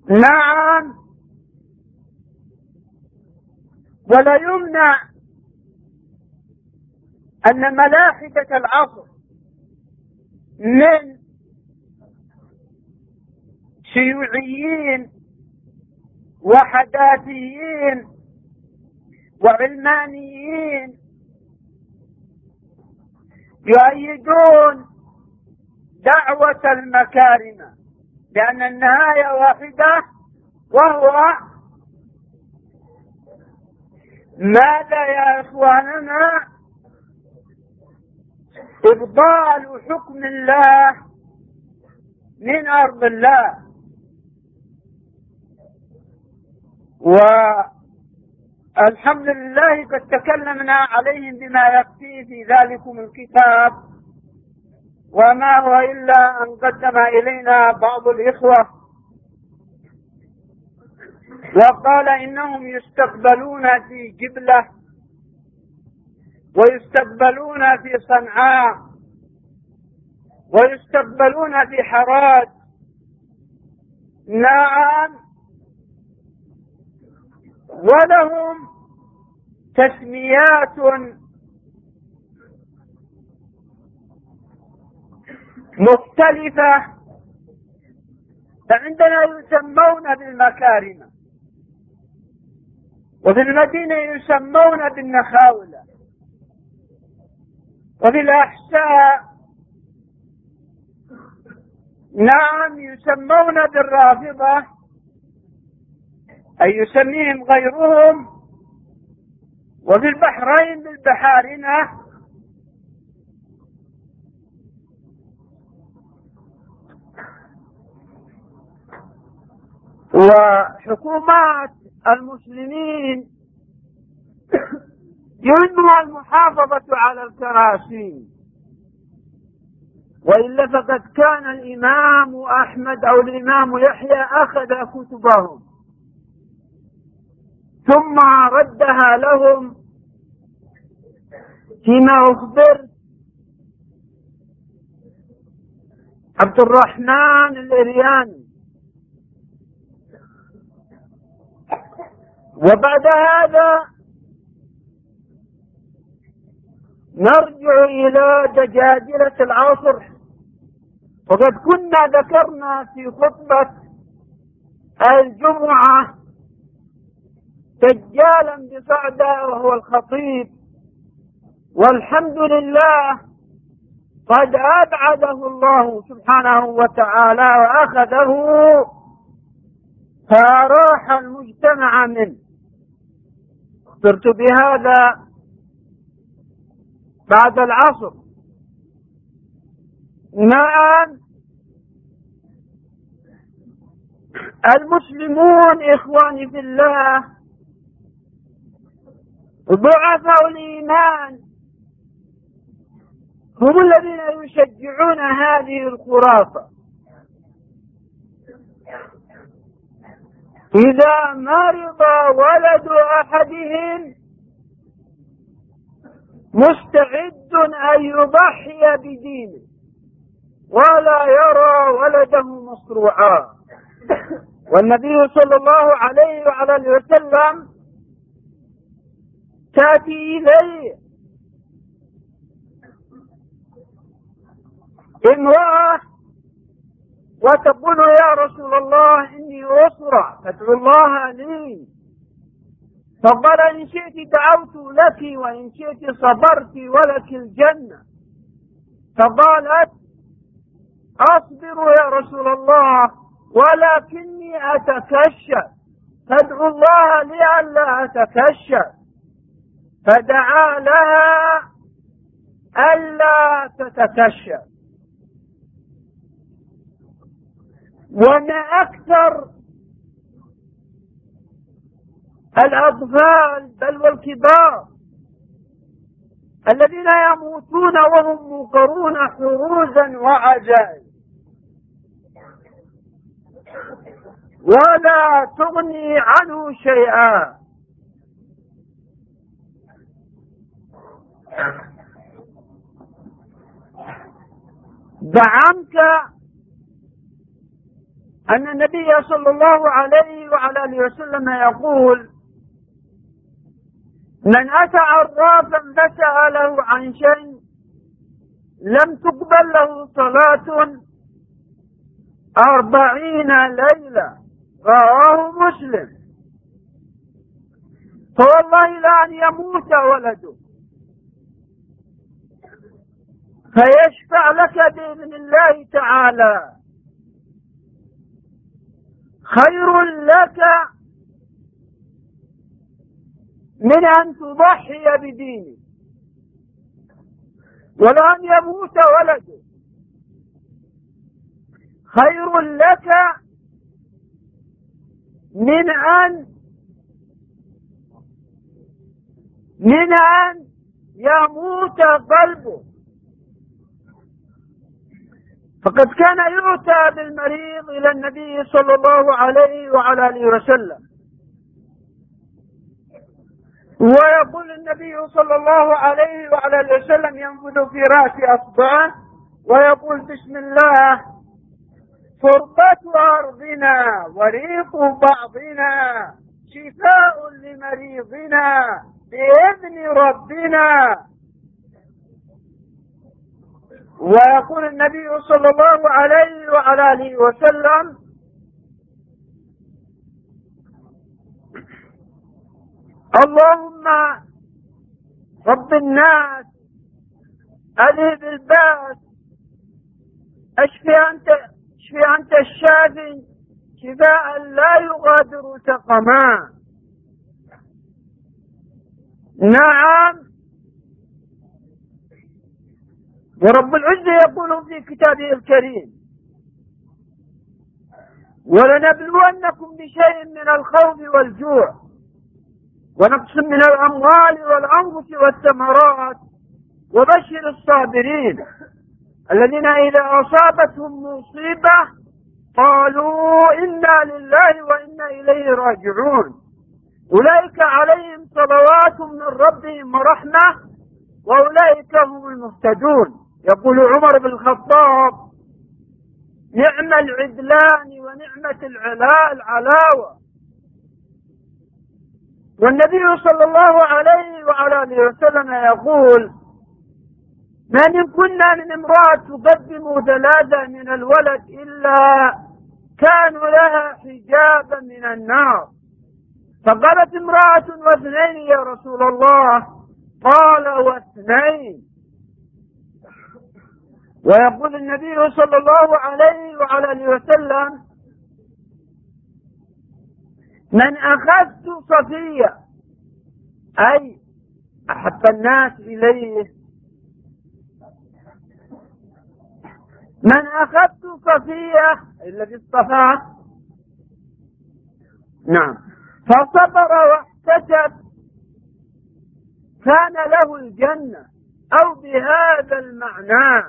نعم، ولا يمنع أن ملاحدة العصر من شيوعيين وحداثيين وعلمانيين يؤيدون دعوة المكارم، لأن النهاية واحدة، وهو ماذا يا إخواننا؟ إبطال حكم الله من أرض الله. والحمد لله قد تكلمنا عليهم بما يكفي في ذلكم الكتاب، وما هو إلا أن قدم إلينا بعض الإخوة وقال إنهم يستقبلون في جبلة ويستقبلون في صنعاء ويستقبلون في حرات. نعم، ولهم تسميات مختلفة، فعندنا يسمون بالمكارم، وفي المدينة يسمون بالنخاولة، وفي الأحساء نعم يسمون بالرافضة، أي يسميهم غيرهم، وفي البحرين بالبحارنة. وحكومات المسلمين يهمها المحافظة على الكراسي، وإلا فقد كان الإمام أحمد أو الإمام يحيى أخذ كتبهم ثم ردها لهم فيما أخبر عبد الرحمن الإرياني. وبعد هذا نرجع إلى دجاجلة العصر، وقد كنا ذكرنا في خطبة الجمعة دجالا بصعدة وهو الخطيب، والحمد لله قد أبعده الله سبحانه وتعالى وأخذه فراح المجتمع منه. صرت بهذا بعد العصر. نعم، المسلمون إخواني في الله ضعفاء الإيمان هم الذين يشجعون هذه الخرافة. إذا مرض ولد أحدهم مستعد أن يضحي بدينه ولا يرى ولده مصروعا. والنبي صلى الله عليه وعلى اله وسلم تأتي إليه امرأة وتقول يا رسول الله إني أسرع فادعو الله لي، فقال إن شئت دعوت لك وإن شئت صبرت ولك الجنة. فقالت أصبر يا رسول الله ولكني أتكشف، فادعو الله لي ألا أتكشف. فدعا لها ألا تتكشف. وما أكثر الأطفال بل والكبار الذين يموتون وهم موقرون حروزا وعجائز ولا تغني عنه شيئا. زعمت أن النبي صلى الله عليه وعلى آله وسلم يقول: من أتى عرافا فسأله عن شيء لم تقبل له صلاة 40 ليلة. رواه مسلم. فوالله لأن يموت ولده فيشفع لك بإذن الله تعالى خير لك من أن تضحي بدينه. ولأن يموت ولده خير لك من أن يموت قلبه. فقد كان يؤتى بالمريض إلى النبي صلى الله عليه وعلى آله وسلم ويقول النبي صلى الله عليه وعلى آله وسلم ينفذ في رأس أصبعه ويقول: بسم الله، تربة أرضنا وريق بعضنا، شفاء لمريضنا بإذن ربنا. ويقول النبي صلى الله عليه وعلى آله وسلم: اللهم رب الناس أذهب الباس، اشفي أنت الشافي شفاء لا يغادر سقما. نعم، ورب العزة يقول في كتابه الكريم: ولنبلونكم بشيء من الخوف والجوع ونقص من الأموال والأنفس والثمرات وبشر الصابرين الذين إذا أصابتهم مصيبة قالوا إنا لله وإنا إليه راجعون، أولئك عليهم صلوات من ربهم ورحمة وأولئك هم المهتدون. يقول عمر بن الخطاب: نعم العدلان ونعمة العلاوة. والنبي صلى الله عليه وعلى آله وسلم يقول: ما من كنا من امرأة تقدم 3 من الولد إلا كانوا لها حجابا من النار. فقالت امرأة: و2 يا رسول الله؟ قال: و2. ويقول النبي صلى الله عليه وعلى آله وسلم: من أخذت صفية، أي أحب الناس إليه، من أخذت صفية الذي اصطفاه، نعم، فصبر واحتسب كان له الجنة، أو بهذا المعنى.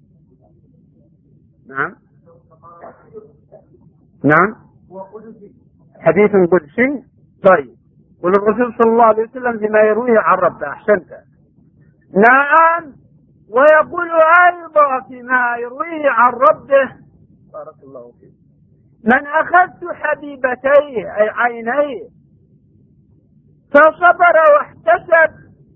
نعم حديث قدسي. طيب، والرسول صلى الله عليه وسلم فيما يرويه عن ربه. أحسنت. نعم، ويقول أيضا فيما يرويه عن ربه: بارك الله فيك، من أخذت حبيبتيه أي عينيه فصبر واحتسب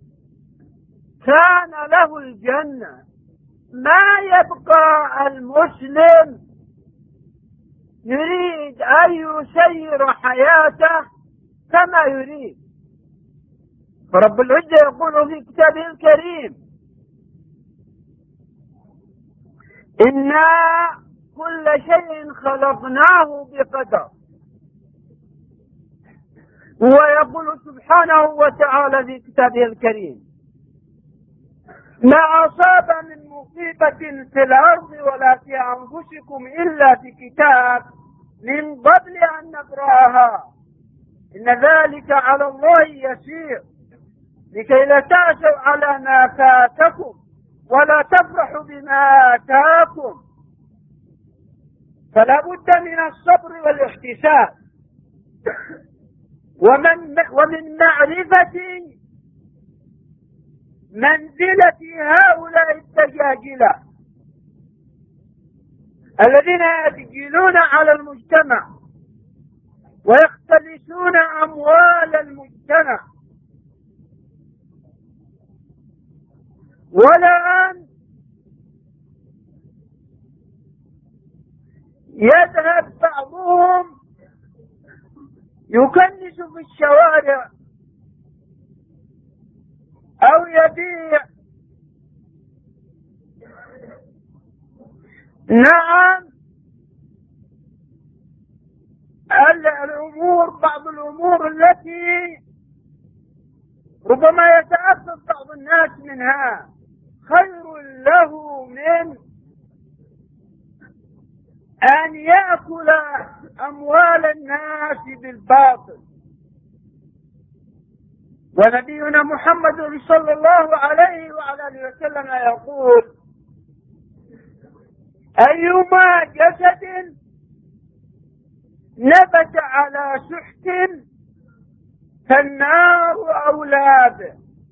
كان له الجنة. ما يبقى المسلم يريد أن يسير حياته كما يريد. فرب العزة يقول في كتابه الكريم: إنا كل شيء خلقناه بقدر. ويقول سبحانه وتعالى في كتابه الكريم: ما أصاب من مصيبة في الأرض ولا في أنفسكم إلا في كتاب من قبل أن نبرأها إن ذلك على الله يسير لكي لا تأسوا على ما فاتكم ولا تفرحوا بما آتاكم. فلا بد من الصبر والاحتساب ومن معرفة منزلة هؤلاء الدجاجلة الذين يتجيلون على المجتمع ويختلسون أموال المجتمع، والآن يذهب بعضهم يكنس في الشوارع أو يبيع. نعم، الأمور، بعض الأمور التي ربما يتأثر بعض الناس منها خير له من أن يأكل أموال الناس بالباطل. ونبينا محمد صلى الله عليه وعلى آله وسلم يقول: أيما جسد نبت على سحت فالنار أولى به.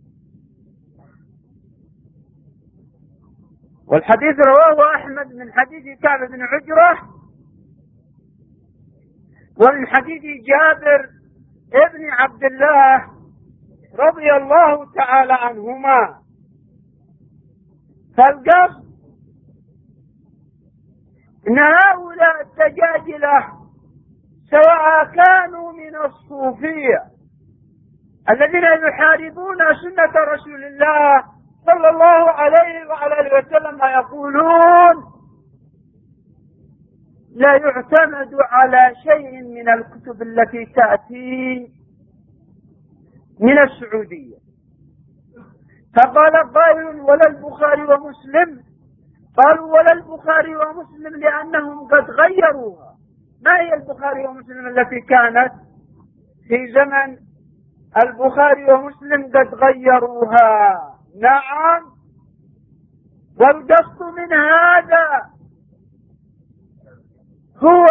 والحديث رواه أحمد من حديث كعب بن عجرة، ومن حديث جابر ابن عبد الله رضي الله تعالى عنهما. فالقصد إن هؤلاء الدجاجلة سواء كانوا من الصوفية الذين يحاربون سنة رسول الله صلى الله عليه وعلى آله وسلم يقولون: لا يعتمد على شيء من الكتب التي تأتي من السعودية. فقال قائل: ولا البخاري ومسلم؟ قالوا: ولا البخاري ومسلم لأنهم قد غيروها. ما هي البخاري ومسلم التي كانت في زمن البخاري ومسلم؟ قد غيروها. نعم، والقصد من هذا هو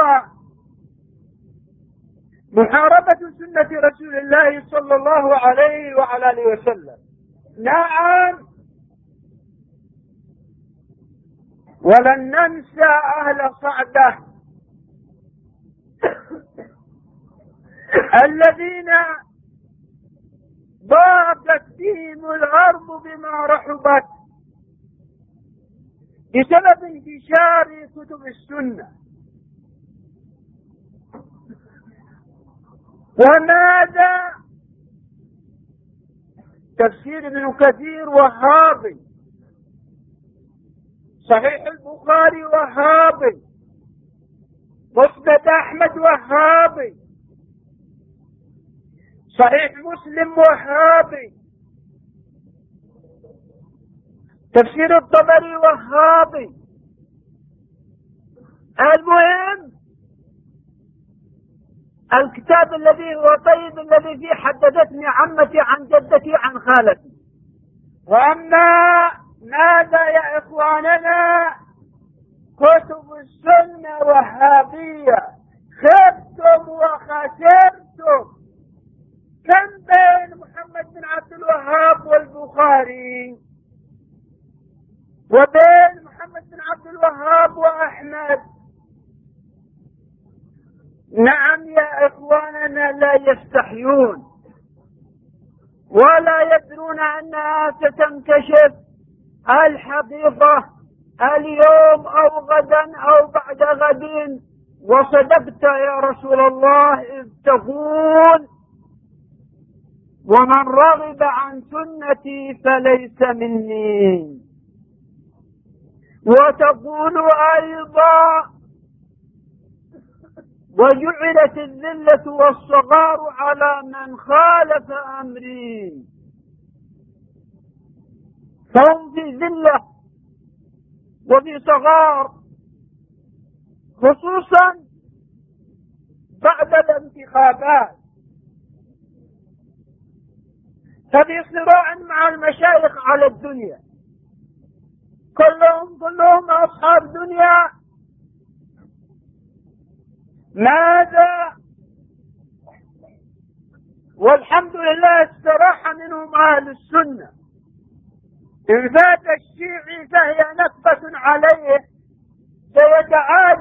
محاربة سنة رسول الله صلى الله عليه وعلى آله وسلم. نعم، ولن ننسى أهل صعدة الذين ضاقت بهم الأرض بما رحبت بسبب انتشار كتب السنة. وماذا؟ تفسير ابن كثير وهابي، صحيح البخاري وهابي، مسند أحمد وهابي، صحيح مسلم وهابي، تفسير الطبري وهابي. المهم الكتاب الذي هو طيب الذي فيه حدثتني عمتي عن جدتي عن خالتي. وأما ماذا يا إخواننا؟ كتب السنة وهابية. خبتم وخسرتم. كم بين محمد بن عبد الوهاب والبخاري وبين محمد بن عبد الوهاب وأحمد؟ نعم يا إخواننا، لا يستحيون ولا يدرون أنها ستنكشف الحقيقة اليوم أو غدا أو بعد غد. وصدقت يا رسول الله إذ تقول: ومن رغب عن سنتي فليس مني. وتقول أيضا: وجعلت الذلة والصغار على من خالف أمري. فهم في ذلة وفي صغار، خصوصا بعد الانتخابات. ففي صراع مع المشايخ على الدنيا، كلهم أصحاب دنيا. ماذا؟ والحمد لله استراح منهم أهل السنة. إن فات الشيعي فهي نكبة عليه، سيتعالى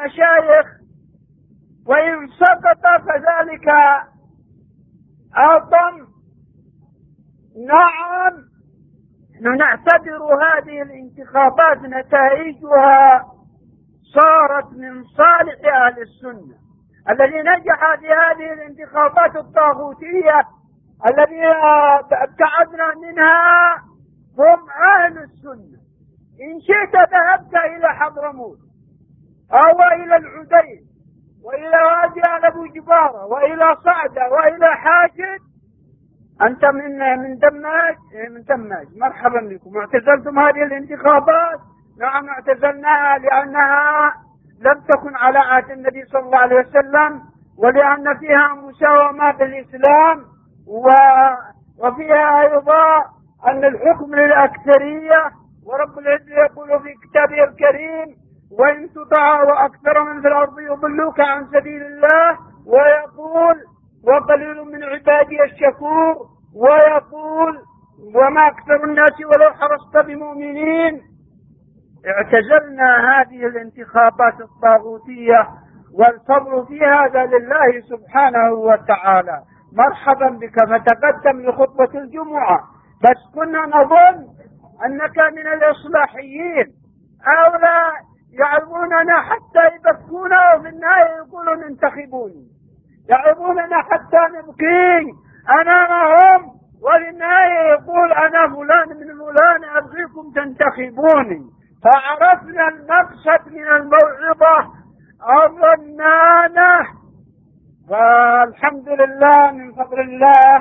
المشايخ، وإن سقط فذلك أعظم. نعم، نعتبر هذه الانتخابات نتائجها صارت من صالح أهل السنة. الذي نجح في هذه الانتخابات الطاغوتية الذين ابتعدنا منها هم أهل السنة. إن شئت ذهبت إلى حضرموت أو إلى العديد وإلى وادي أبو جبارة وإلى صعدة وإلى حاجد، أنت من دماج، مرحبا بكم. اعتزلتم هذه الانتخابات؟ نعم اعتزلناها لأنها لم تكن على عهد النبي صلى الله عليه وسلم، ولأن فيها مساومة بالإسلام، وفيها أيضا أن الحكم للأكثرية، ورب العزة يقول في كتابه الكريم: وإن تطع أكثر من في الأرض يضلوك عن سبيل الله، ويقول: وقليل من عبادي الشكور، ويقول: وما أكثر الناس ولو حرصت بمؤمنين. اعتزلنا هذه الانتخابات الطاغوتية، والفضل في هذا لله سبحانه وتعالى. مرحبا بك، فتقدم لخطبة الجمعة. بس كنا نظن أنك من الإصلاحيين، هؤلاء يعظوننا حتى يبكونا وفي النهاية يقولون انتخبوني، يعظوننا حتى نبكي أمامهم وفي النهاية يقول أنا فلان من فلان أبغيكم تنتخبوني. فعرفنا المقصد من الموعظة أظنانه، والحمد لله من فضل الله.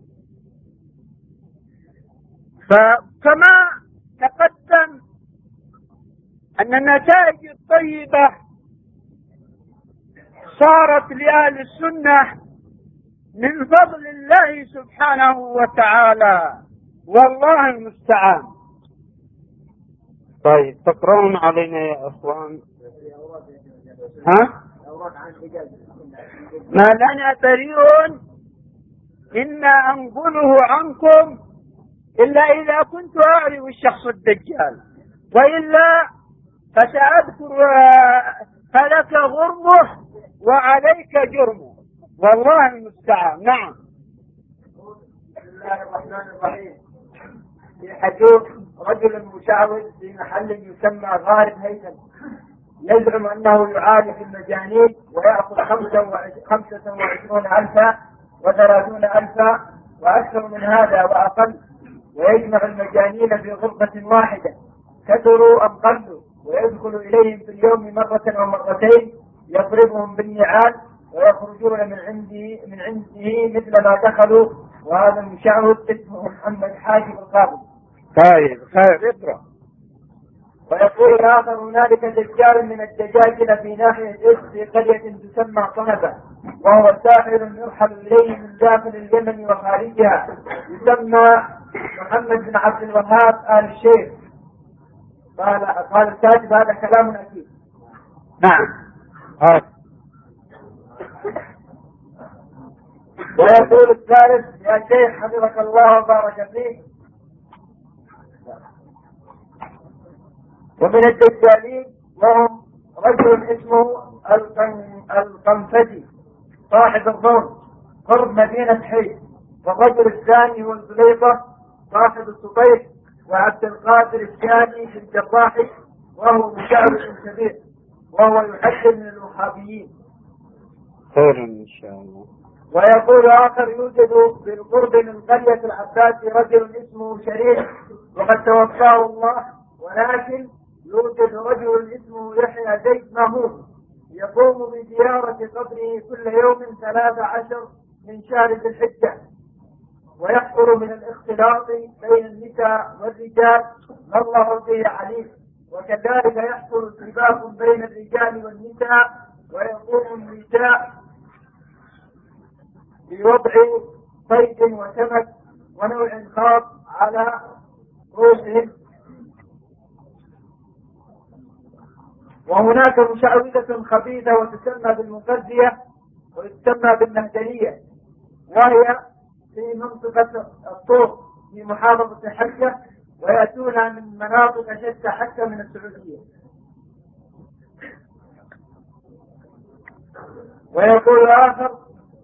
فكما تقدم أن النتائج الطيبة صارت لأهل السنة من فضل الله سبحانه وتعالى، والله المستعان. طيب تقرأون علينا يا أخوان. ها؟ ما لنا بريء مما أنقله عنكم إلا إذا كنت أعرف الشخص الدجال، وإلا فسأذكر فلك غرمه وعليك جرمه، والله المستعان. نعم. بسم الله الرحمن الرحيم. في حجوب رجل مشعوذ في محل يسمى غارب هيثم، يزعم أنه يعالج المجانين ويأخذ 25,000 و30,000 وأكثر من هذا وأقل، ويجمع المجانين في غرفة واحدة كثروا أم قلوا، ويدخل إليهم في اليوم مرة أو مرتين، يضربهم بالنعال ويخرجون من عنده مثل ما دخلوا. وهذا المشعوذ اسمه محمد حاجب القاضي. طيب خير اقرأ. ويقول الآخر: هنالك دجال من الدجاجل في ناحية في قرية تسمى طنبة، وهو ساحر يرحل إليه من داخل اليمن وخارجها، يسمى محمد بن عبد الوهاب آل الشيخ. قال الكاتب: هذا كلام أكيد. نعم. ويقول الثالث: يا شيخ حفظك الله وبارك فيك، ومن الدجالين وهم رجل اسمه القنفذي صاحب الظن قرب مدينة حي، والرجل الثاني هو الزليطة صاحب السطيح، وعبد القادر الثاني في الجراحي وهو مشاعر كبير، وهو يحذر من الوهابيين. خير إن شاء الله. ويقول آخر: يوجد بالقرب من قرية العباس رجل اسمه شريف وقد توفاه الله، ولكن يوجد رجل اسمه يحيى زيد مهموم يقوم بزيارة قبره كل يوم 13 من شهر ذي الحجة، ويحصل من الاختلاط بين النساء والرجال ما الله به عليم، وكذلك يحصل سباق بين الرجال والنساء، ويقوم النساء بوضع صيد وسمك ونوع خاص على رؤوسهم. وهناك مشعوذة خبيثة وتسمى بالمغذية وتسمى بالمهدنية، وهي في منطقة الطور في محافظة حجة، ويأتونها من مناطق شتى حتى من السعودية. ويقول آخر: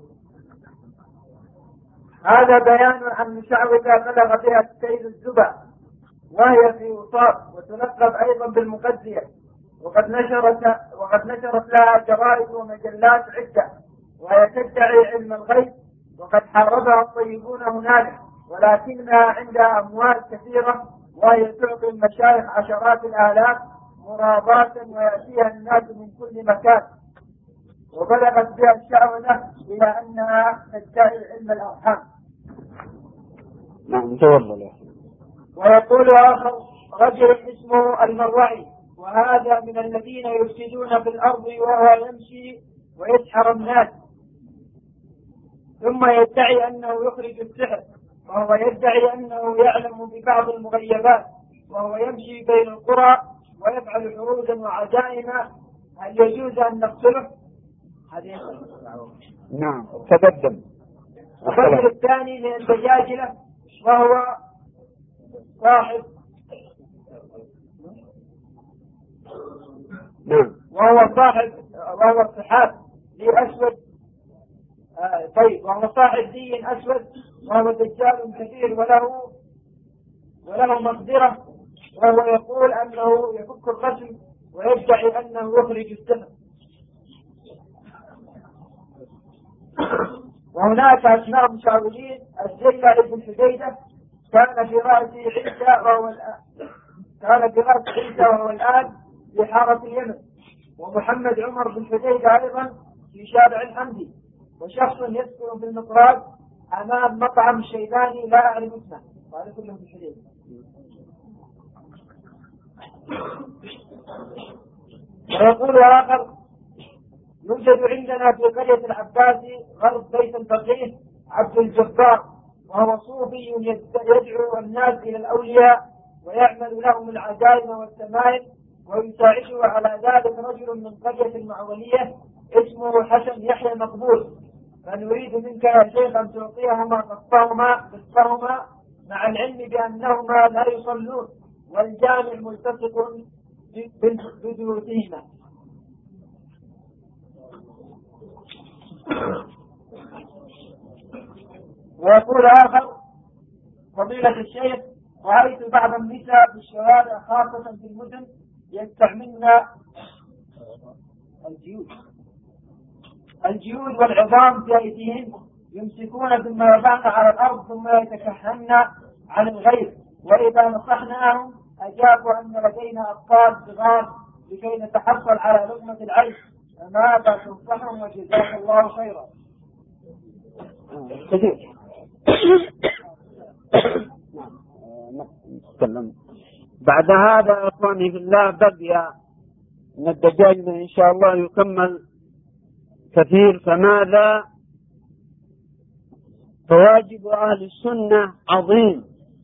هذا بيان عن مشعوذة بلغ بها السيد الزبع، وهي في وصاف، وتلقب أيضا بالمقدية، وقد نشرت لها جرائد ومجلات عدة، وهي تدعي علم الغيب، وقد حاربها الطيبون هنالك، ولكنها عندها أموال كثيرة، وهي تعطي المشايخ عشرات الآلاف مرابات، ويأتيها الناس من كل مكان. وبلغت بها الشعوذة إلى أنها تدعي علم الأرحام. نعم تفضل. ويقول آخر: رجل اسمه المروعي، وهذا من الذين يفسدون في الأرض، وهو يمشي ويسحر الناس، ثم يدعي أنه يخرج السحر، وهو يدعي أنه يعلم ببعض المغيبات، وهو يمشي بين القرى ويفعل حرودا وعزائم. هل يجوز أن نقتله؟ نعم تقدم. الرجل الثاني من الدجاجلة، وهو صاحب وهو الصحاب ذي أسود. وهو صاحب دين أسود، وهو دجال كثير وله مقدرة، وهو يقول أنه يفك الرجل ويدعي أنه يخرج السحر. وهناك أسماء مشعوذين: الزيلة ابن حديدة كان في رأس عيسى وهو الآن في حارة اليمن. ومحمد عمر بن حديدة أيضا في شارع الحمدي. وشخص يسكن في المطراد أمام مطعم الشيباني لا أعلم اسمه، وهذا كله بن حديدة. ويقول آخر: يوجد عندنا في قرية العباسي غرب بيت الفقيه عبد الجبار، وهو صوفي يدعو الناس إلى الأولياء ويعمل لهم العزائم والتمائم، ويساعده على ذلك رجل من قرية المعولية اسمه حسن يحيى مقبول. فنريد منك يا شيخ أن تعطيهما قسطهما مع العلم بأنهما لا يصلون، والجامع ملتصق ببيوتهما. ويقول آخر: فضيلة الشيخ، رأيت بعض النساء في الشوارع خاصة في المدن يستعملن الجيود والعظام في أيديهن، يمسكون ثم يضعن على الأرض ثم يتكهن عن الغير، وإذا نصحناهم أجابوا أن لدينا أطفال صغار لكي نتحصل على لقمة العيش، فماذا تنصحهم؟ وجزاك الله خيرا. بعد هذا أخواني في الله بقي أن الدجاج إن شاء الله يكمل كثير، فماذا؟ فواجب أهل السنة عظيم،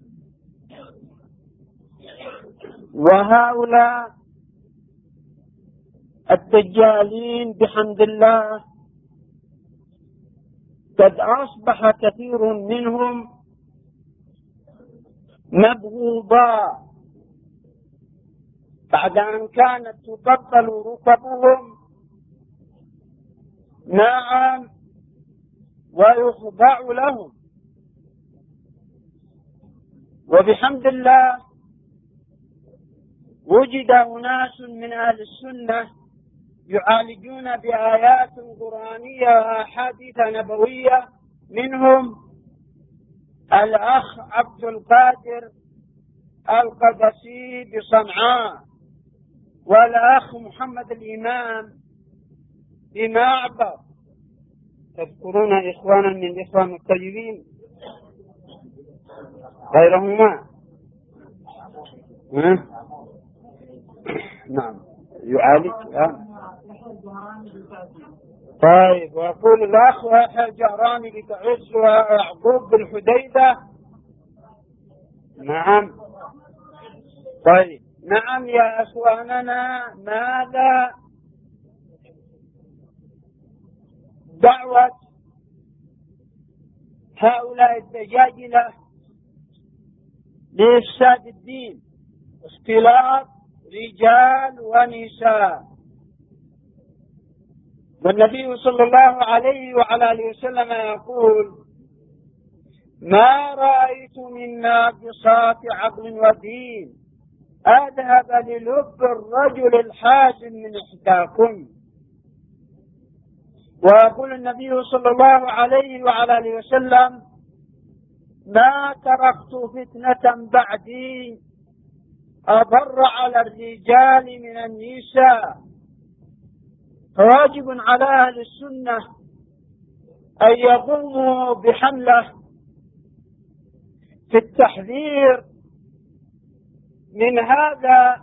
وهؤلاء الدجالين بحمد الله قد أصبح كثير منهم مبغوضا بعد أن كانت تبطل ركبهم، نعم، ويخضع لهم. وبحمد الله وجد أناس من أهل السنة يعالجون بآيات قرآنية وأحاديث نبوية، منهم الأخ عبد القادر القدسي بصنعاء، والأخ محمد الإمام بمعبر. تذكرون إخوانا من الإخوان الطيبين غيرهما؟ نعم يعالج. طيب، ويقول الأخ يحيى الجهراني بتعز ويعقوب بالحديدة. نعم. طيب، نعم يا أخواننا، ماذا دعوة هؤلاء الدجاجلة لإفساد الدين؟ اختلاط رجال ونساء. والنبي صلى الله عليه وعلى آله وسلم يقول: ما رأيت من ناقصات عقل ودين أذهب للب الرجل الحازم من إحداكم. ويقول النبي صلى الله عليه وعلى آله وسلم: ما تركت فتنة بعدي أضر على الرجال من النساء. فواجب على أهل السنة أن يقوموا بحملة في التحذير من هذا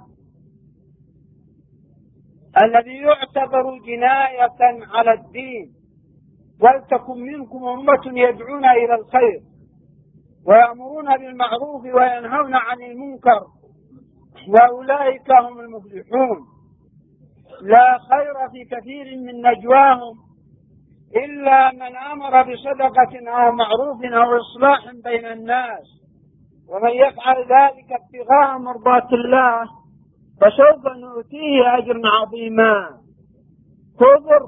الذي يعتبر جناية على الدين. ولتكن منكم أمة يدعون إلى الخير ويأمرون بالمعروف وينهون عن المنكر وأولئك هم المفلحون. لا خير في كثير من نجواهم إلا من أمر بصدقة أو معروف أو إصلاح بين الناس، ومن يفعل ذلك ابتغاء مرضات الله فسوف نؤتيه أجرا عظيما. كبر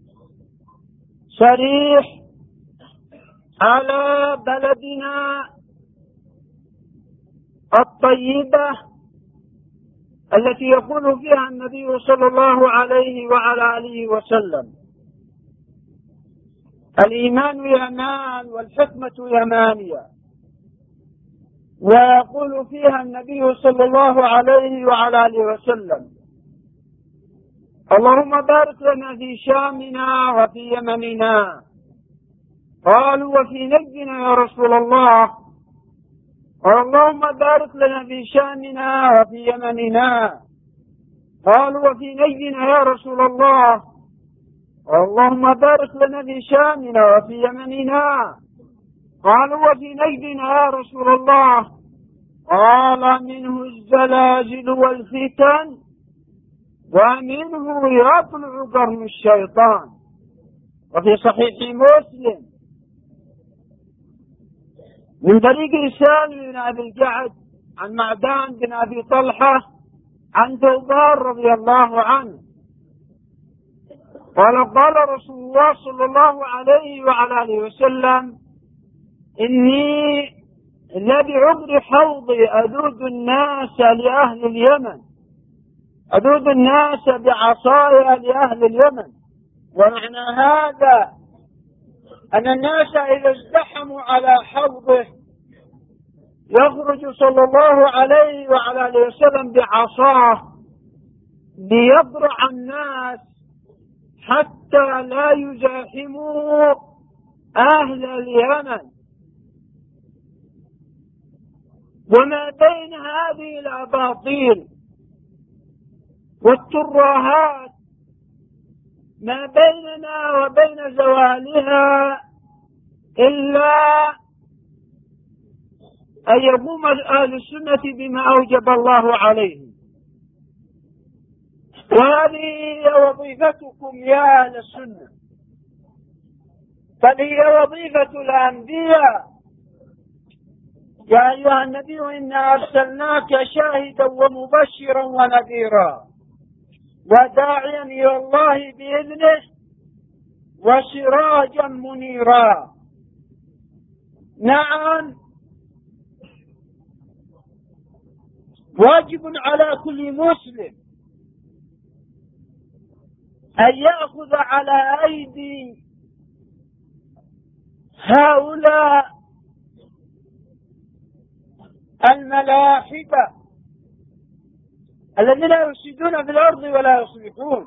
صريح على بلدنا الطيبة التي يقول فيها النبي صلى الله عليه وعلى آله وسلم: الإيمان يمان والحكمة يمانية. ويقول فيها النبي صلى الله عليه وعلى آله وسلم: اللهم بارك لنا في شامنا وفي يمننا. قالوا: وفي نجدنا يا رسول الله؟ اللهم بارك لنا في شامنا وفي يمننا. قالوا: وفي نجدنا يا رسول الله؟ اللهم بارك لنا في شامنا وفي يمننا. قالوا: وفي نجدنا يا رسول الله؟ قال: منه الزلازل والفتن ومنه يطلع قرن الشيطان. وفي صحيح مسلم من طريق سالم بن أبي الجعد عن معدان بن أبي طلحة عن ثوبان رضي الله عنه قال رسول الله صلى الله عليه وعلى آله وسلم: إني لبعبر حوضي أذود الناس لأهل اليمن، أذود الناس بعصايا لأهل اليمن. ومعنى هذا أن الناس إذا ازدحموا على حوضه يخرج صلى الله عليه وعلى آله وسلم بعصاه ليضرع الناس حتى لا يزاحموا أهل اليمن. وما بين هذه الأباطيل والترهات ما بيننا وبين زوالها إلا أن يقوم أهل السنة بما أوجب الله عليه. وهذه هي وظيفتكم يا أهل السنة، بل هي وظيفة الأنبياء. يا أيها النبي إنا أرسلناك شاهدا ومبشرا ونذيرا وداعيا إلى الله بإذنه وسراجا منيرا. نعم، واجب على كل مسلم أن يأخذ على أيدي هؤلاء الملاحدة الذين يفسدون في الأرض ولا يصلحون.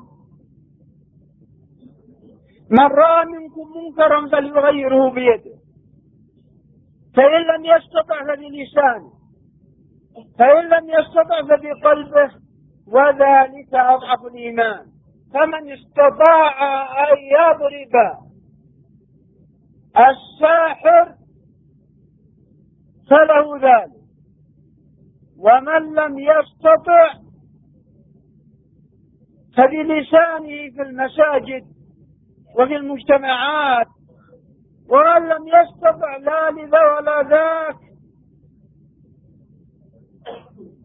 من رأى منكم منكرا فليغيره بيده، فإن لم يستطع فبلسانه، فإن لم يستطع فبقلبه، وذلك أضعف الإيمان. فمن استطاع أن يضرب الساحر فله ذلك، ومن لم يستطع فبلسانه في المساجد وفي المجتمعات، ومن لم يستطع لا لذا ولا ذاك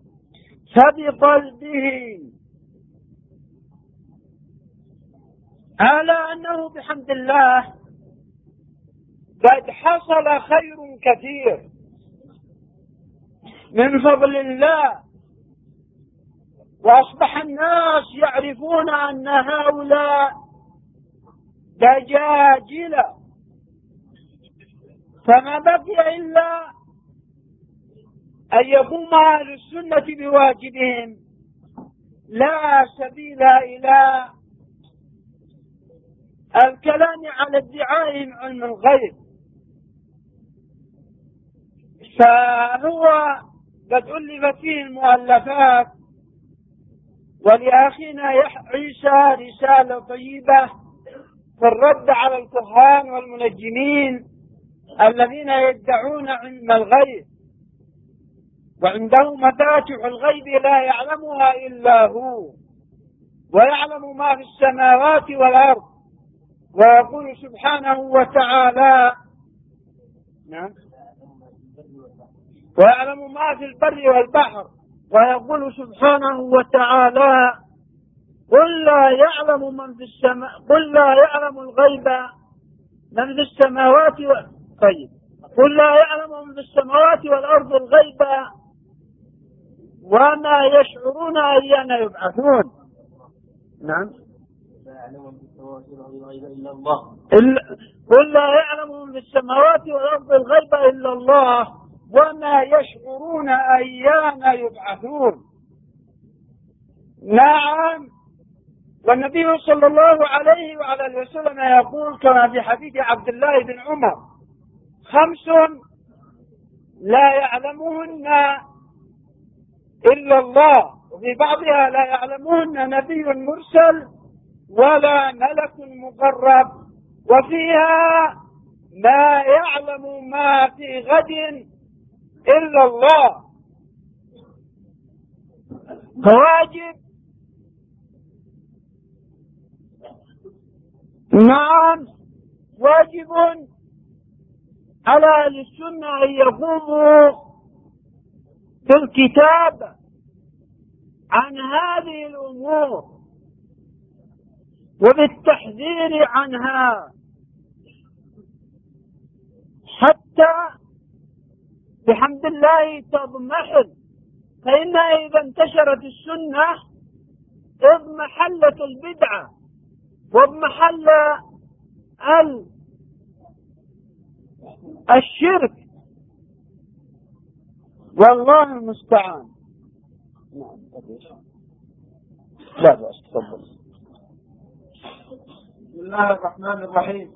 فبقلبه. على أنه بحمد الله قد حصل خير كثير من فضل الله، وأصبح الناس يعرفون أن هؤلاء دجاجلة، فما بقي إلا أن يقوم أهل السنة بواجبهم، لا سبيل إلى الكلام على ادعائهم علم الغيب. فهو قد ألفت فيه المؤلفات، ولأخينا عيسى رسالة طيبة في الرد على الكهان والمنجمين الذين يدعون علم الغيب، وعنده مفاتح الغيب لا يعلمها إلا هو، ويعلم ما في السماوات والأرض، ويقول سبحانه وتعالى نعم ويعلم ما في البر والبحر، ويقول سبحانه وتعالى قل لا يعلم من في السماء، قل لا يعلم الغيب من في السماوات طيب قل لا يعلم من في السماوات والأرض الغيب وما يشعرون أيان يبعثون. نعم قل لا يعلم من في السماوات والأرض الغيب إلا الله وما يشعرون أيان يبعثون. نعم، والنبي صلى الله عليه وعلى وسلم يقول كما في حديث عبد الله بن عمر 5 لا يعلمهن إلا الله، وفي بعضها لا يعلمهن نبي مرسل ولا ملك مقرب، وفيها ما يعلم ما في غد إلا الله. فواجب نعم واجب على أهل السنة أن يقوموا بالكتاب عن هذه الأمور وبالتحذير عنها، حتى بحمد الله تضمحل. فإن إذا انتشرت السنة اضمحلت البدعة واضمحل الشرك، والله المستعان. لا بأس، تفضل. بسم الله الرحمن الرحيم.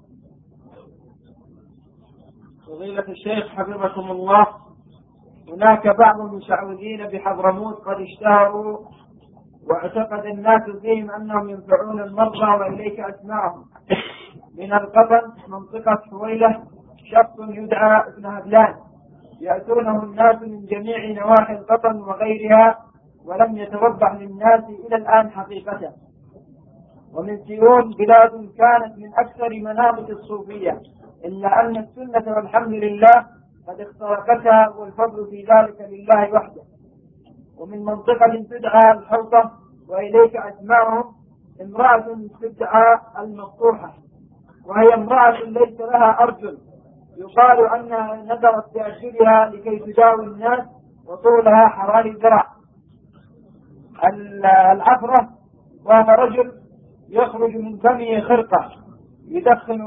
فضيلة الشيخ حفظكم الله، هناك بعض المشعوذين بحضرموت قد اشتهروا واعتقد الناس فيهم أنهم ينفعون المرضى، وإليك أسماءهم. من القطن منطقة حويلة شخص يدعى ابن هبلان، يأتونه الناس من جميع نواحي القطن وغيرها، ولم يتوضح للناس إلى الآن حقيقته. ومن سيون بلاد كانت من أكثر منابت الصوفية، إلا أن السنة والحمد لله قد اخترقتها، والفضل في ذلك لله وحده. ومن منطقة تدعى الحوطة، وإليك أسماءهم، امرأة تدعى المفتوحة، وهي امرأة ليس لها أرجل، يقال أنها نذرت بأرجلها لكي تداوي الناس، وطولها حوالي ذراع. العفرة وهو رجل يخرج من فمه خرقة يدخن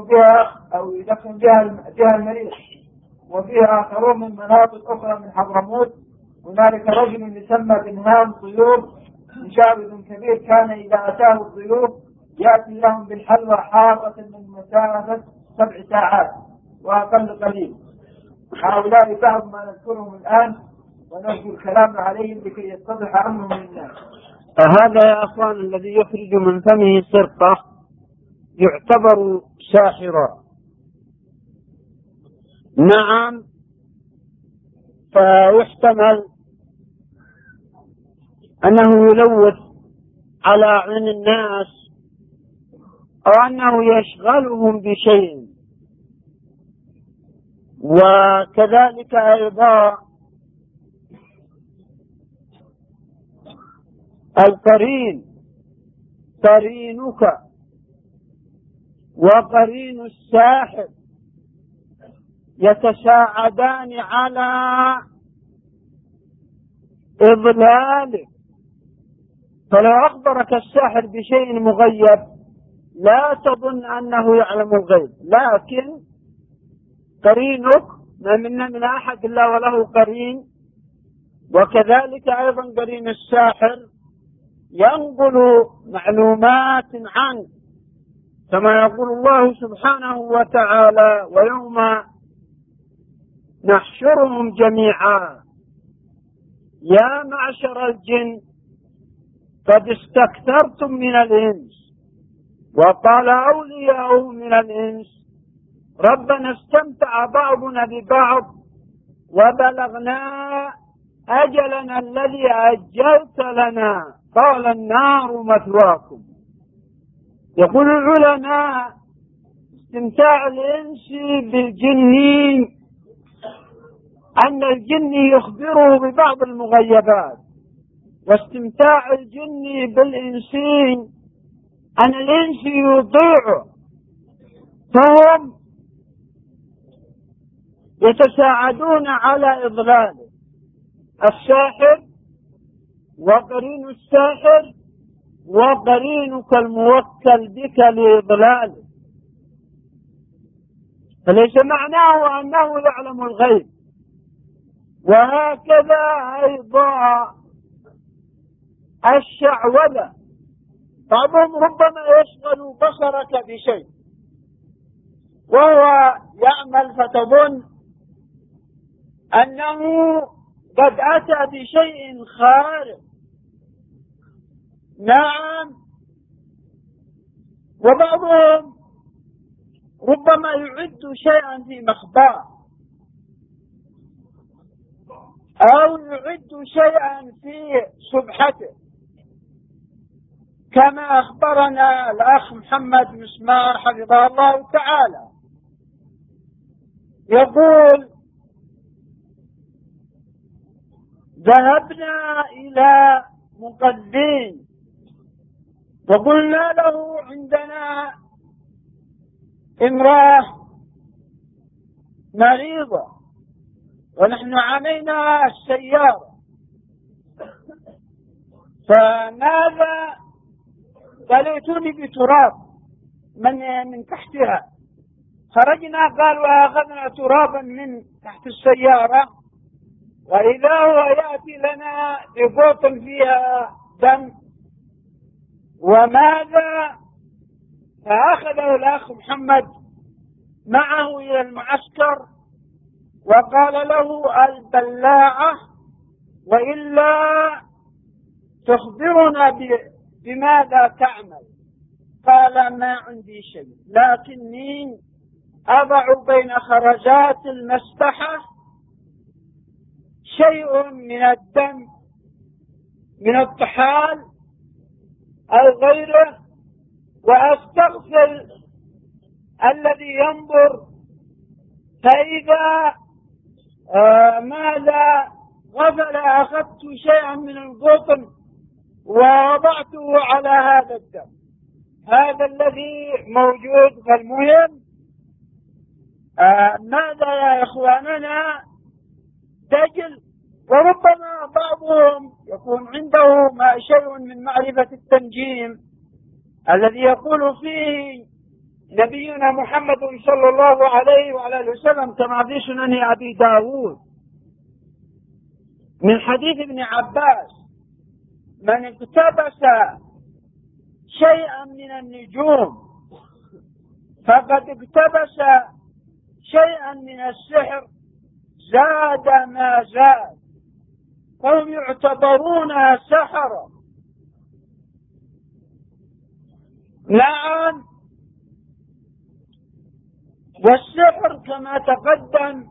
بها المريض. وفيها آخرون من مناطق أخرى من حضرموت. هنالك رجل يسمى بنهام طيور، مشعوذ كبير، كان إذا أتاه الضيوف يأتي لهم بالحلوى حارة من مسافة 7 ساعات وأقل قليل. هؤلاء بعض ما نذكرهم الآن، ونرجو الكلام عليهم لكي يتضح أمرهم للناس. فهذا يا أخوان الذي يخرج من فمه سرقة يعتبر ساحرا. نعم، فيحتمل أنه يلوث على عين الناس، أو أنه يشغلهم بشيء. وكذلك أيضا القرين، قرينك وقرين الساحر يتساعدان على إضلاله. فلو أخبرك الساحر بشيء مغيب لا تظن أنه يعلم الغيب، لكن قرينك ما منا من أحد إلا وله قرين، وكذلك أيضا قرين الساحر ينقل معلومات عنه، كما يقول الله سبحانه وتعالى: ويوم نحشرهم جميعا يا معشر الجن قد استكثرتم من الإنس. وقال أولياء من الإنس ربنا استمتع بعضنا ببعض وبلغنا أجلنا الذي أجلت لنا قال النار مثواكم. يقول العلماء: استمتاع الإنس بالجن أن الجن يخبره ببعض المغيبات، واستمتاع الجن بالإنسين أن الإنس يطيعه، فهم يتساعدون على إضلاله. الساحر وقرين الساحر وقرينك الموكل بك لإضلاله، فليس معناه أنه يعلم الغيب. وهكذا أيضا الشعوذة، بعضهم ربما يشغل بصرك بشيء وهو يعمل فتظن أنه قد أتى بشيء خارق. نعم، وبعضهم ربما يعد شيئا في مخباه أو يعد شيئا في سبحته، كما أخبرنا الأخ محمد مسمار حفظه الله تعالى، يقول: ذهبنا إلى مقدين وقلنا له عندنا امرأة مريضة ونحن عمينا السيارة، فماذا؟ قال: ائتوني بتراب من تحتها. خرجنا قال وأخذنا ترابا من تحت السيارة، وإذا هو يأتي لنا ببوط فيها دم. وماذا؟ فأخذه الأخ محمد معه إلى المعسكر وقال له: البلاعة، وإلا تخبرنا بماذا تعمل. قال: ما عندي شيء، لكني أضع بين خرجات المسبحة شيء من الدم من الطحال أو غيره، وأستغسل الذي ينظر، فإذا ماذا غفل أخذت شيئا من القطن ووضعته على هذا الدم، هذا الذي موجود. فالمهم ماذا يا إخواننا؟ دجل. وربما بعضهم يكون عنده شيء من معرفة التنجيم الذي يقول فيه نبينا محمد صلى الله عليه وعلى وسلم كما في سنن أبي داود من حديث ابن عباس: من اقتبس شيئا من النجوم فقد اقتبس شيئا من السحر زاد ما زاد، فهم يعتبرون سحرة. نعم، والسحر كما تقدم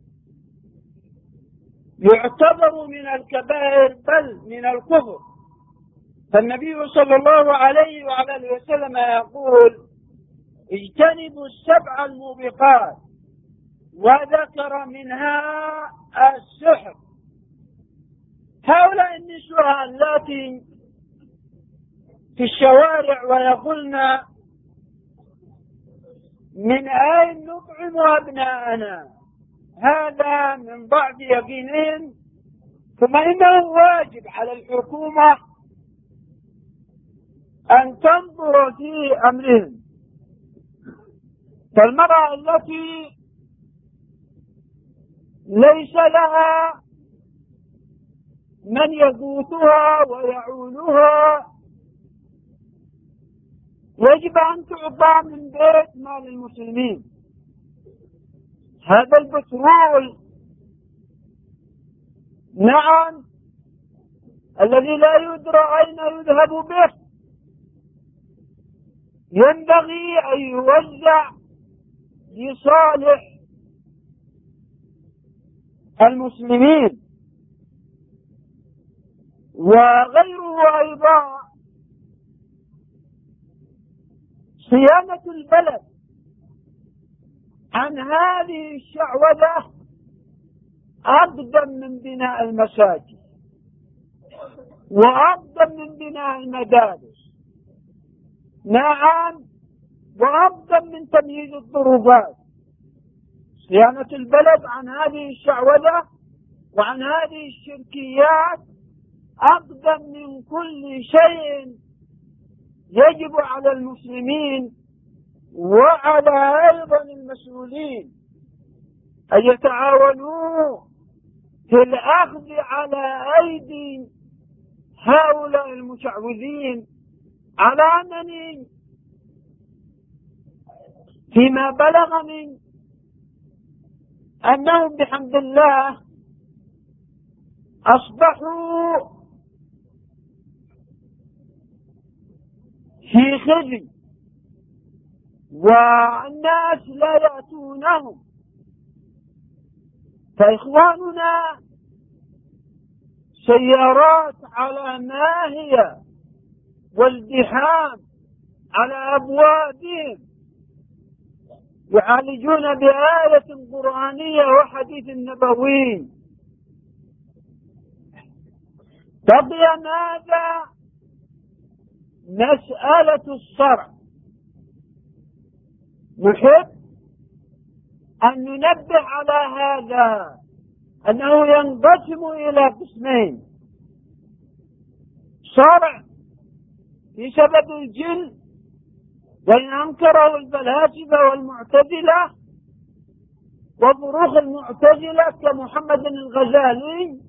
يعتبر من الكبائر بل من الكفر. فالنبي صلى الله عليه وعلى وسلم يقول: اجتنبوا السبع الموبقات، وذكر منها السحر. هؤلاء النسوة اللاتي في الشوارع ويقولن من أين نطعم أبناءنا؟ هذا من ضعف يقينهم. ثم إنه واجب على الحكومة أن تنظر في أمرهم. فالمرأة التي ليس لها من يغوثها ويعولها يجب أن تعطى من بيت مال المسلمين. هذا البترول نعم الذي لا يدرى أين يذهب به ينبغي أن يوزع لصالح المسلمين. وغيره أيضا صيانة البلد عن هذه الشعوذة أقدم من بناء المساجد وأقدم من بناء المدارس، نعم، وأقدم من تمييز الطرقات. صيانة البلد عن هذه الشعوذة وعن هذه الشركيات أقدم من كل شيء يجب على المسلمين وعلى أيضا المسؤولين أن يتعاونوا في الأخذ على أيدي هؤلاء المشعوذين، على أنني فيما بلغني أنهم بحمد الله أصبحوا في خزي والناس لا يأتونهم. فإخواننا سيارات على ناهية والزحام على أبوابهم يعالجون بآية قرآنية وحديث نبوي. بقي ماذا؟ مسألة الصرع. نحب أن ننبه على هذا أنه ينقسم إلى قسمين: صرع بسبب الجن وإن أنكره الفلاسفة والمعتزلة وفروخ المعتزلة كمحمد الغزالي.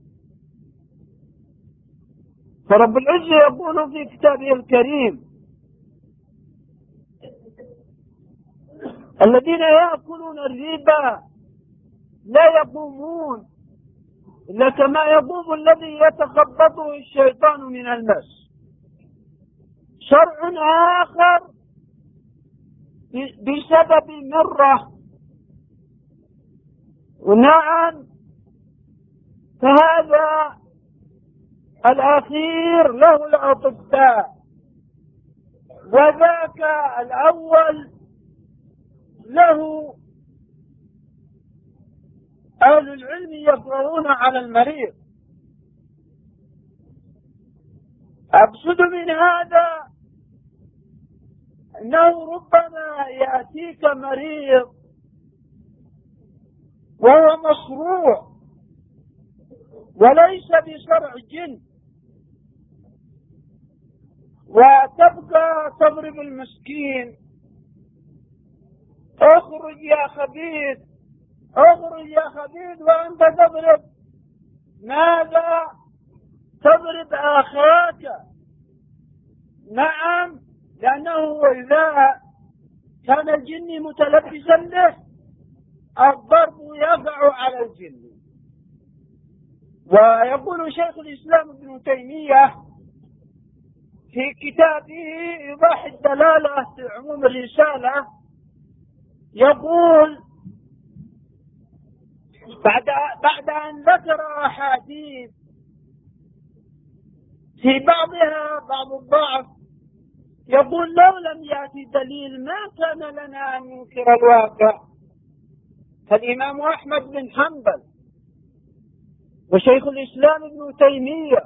فرب العزة يقول في كتابه الكريم: الذين يأكلون الربا لا يقومون إلا كما يقوم الذي يتخبطه الشيطان من المس. شرع آخر بسبب مرة، ونعم فهذا الأخير له الأطباء، وذاك الأول له أهل العلم يقرؤون على المريض. أقصد من هذا أنه ربما يأتيك مريض وهو مصروع وليس بصرع جن، وتبقى تضرب المسكين: اخرج يا خبيث، اخرج يا خبيث، وأنت تضرب ماذا؟ تضرب أخاك. نعم، لأنه إذا كان الجن متلبسا له الضرب يقع على الجن. ويقول شيخ الإسلام ابن تيمية في كتابه إيضاح الدلالة في عموم الرسالة، يقول بعد أن ذكر أحاديث في بعضها بعض الضعف، يقول: لو لم يأتي دليل ما كان لنا أن ننكر الواقع. فالإمام أحمد بن حنبل وشيخ الإسلام ابن تيمية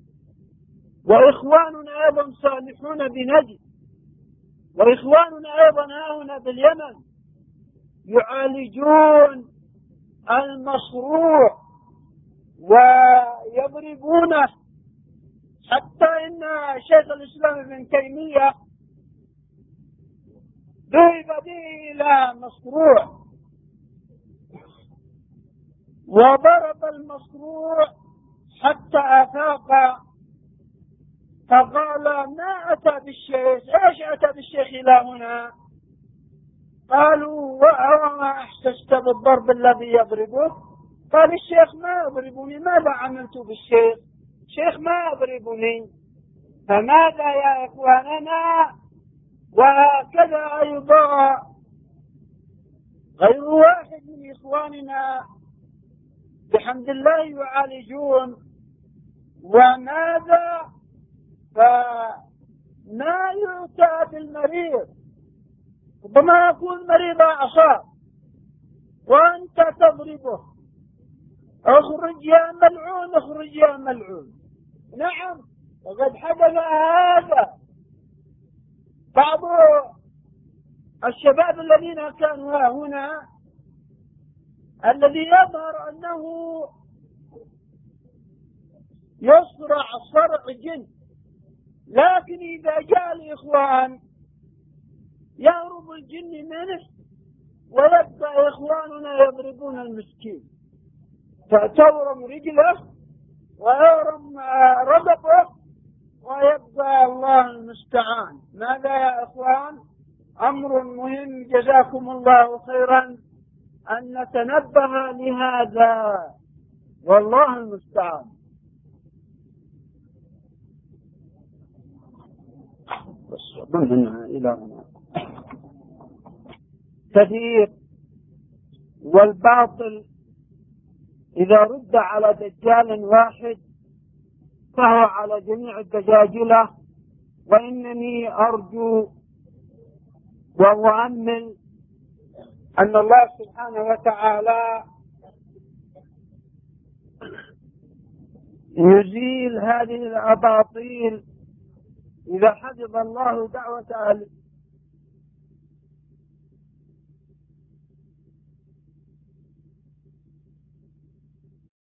وإخواننا أيضا صالحون بنجد، وإخواننا أيضا هنا باليمن يعالجون المصروع ويضربونه، حتى إن شيخ الإسلام ابن تيمية ذهب به إلى مصروع وضرب المصروع حتى أفاق، فقال ما أتى بالشيخ، إيش أتى بالشيخ إلى هنا؟ قالوا وما أحسست بالضرب الذي يضربه؟ قال الشيخ ما يضربني، ماذا عملت بالشيخ؟ الشيخ ما يضربني. فماذا يا إخواننا؟ وهكذا أيضا غير واحد من إخواننا بحمد الله يعالجون. وماذا؟ فما يؤتى بالمريض، ربما يكون مريض أعصاب وأنت تضربه، اخرج يا ملعون، اخرج يا ملعون. نعم، وقد حدث هذا. بعض الشباب الذين كانوا هنا الذي يظهر أنه يصرع صرع جن، لكن إذا جاء الإخوان يهرب الجن منه ويبقى إخواننا يضربون المسكين، فتورم رجله ويورم ربطه ويبقى الله المستعان. ماذا يا إخوان؟ أمر مهم، جزاكم الله خيرا أن نتنبه لهذا، والله المستعان. كثير، والباطل إذا رد على دجال واحد فهو على جميع الدجاجلة. وإنني أرجو وأؤمل أن الله سبحانه وتعالى يزيل هذه الأباطيل إذا حفظ الله دعوة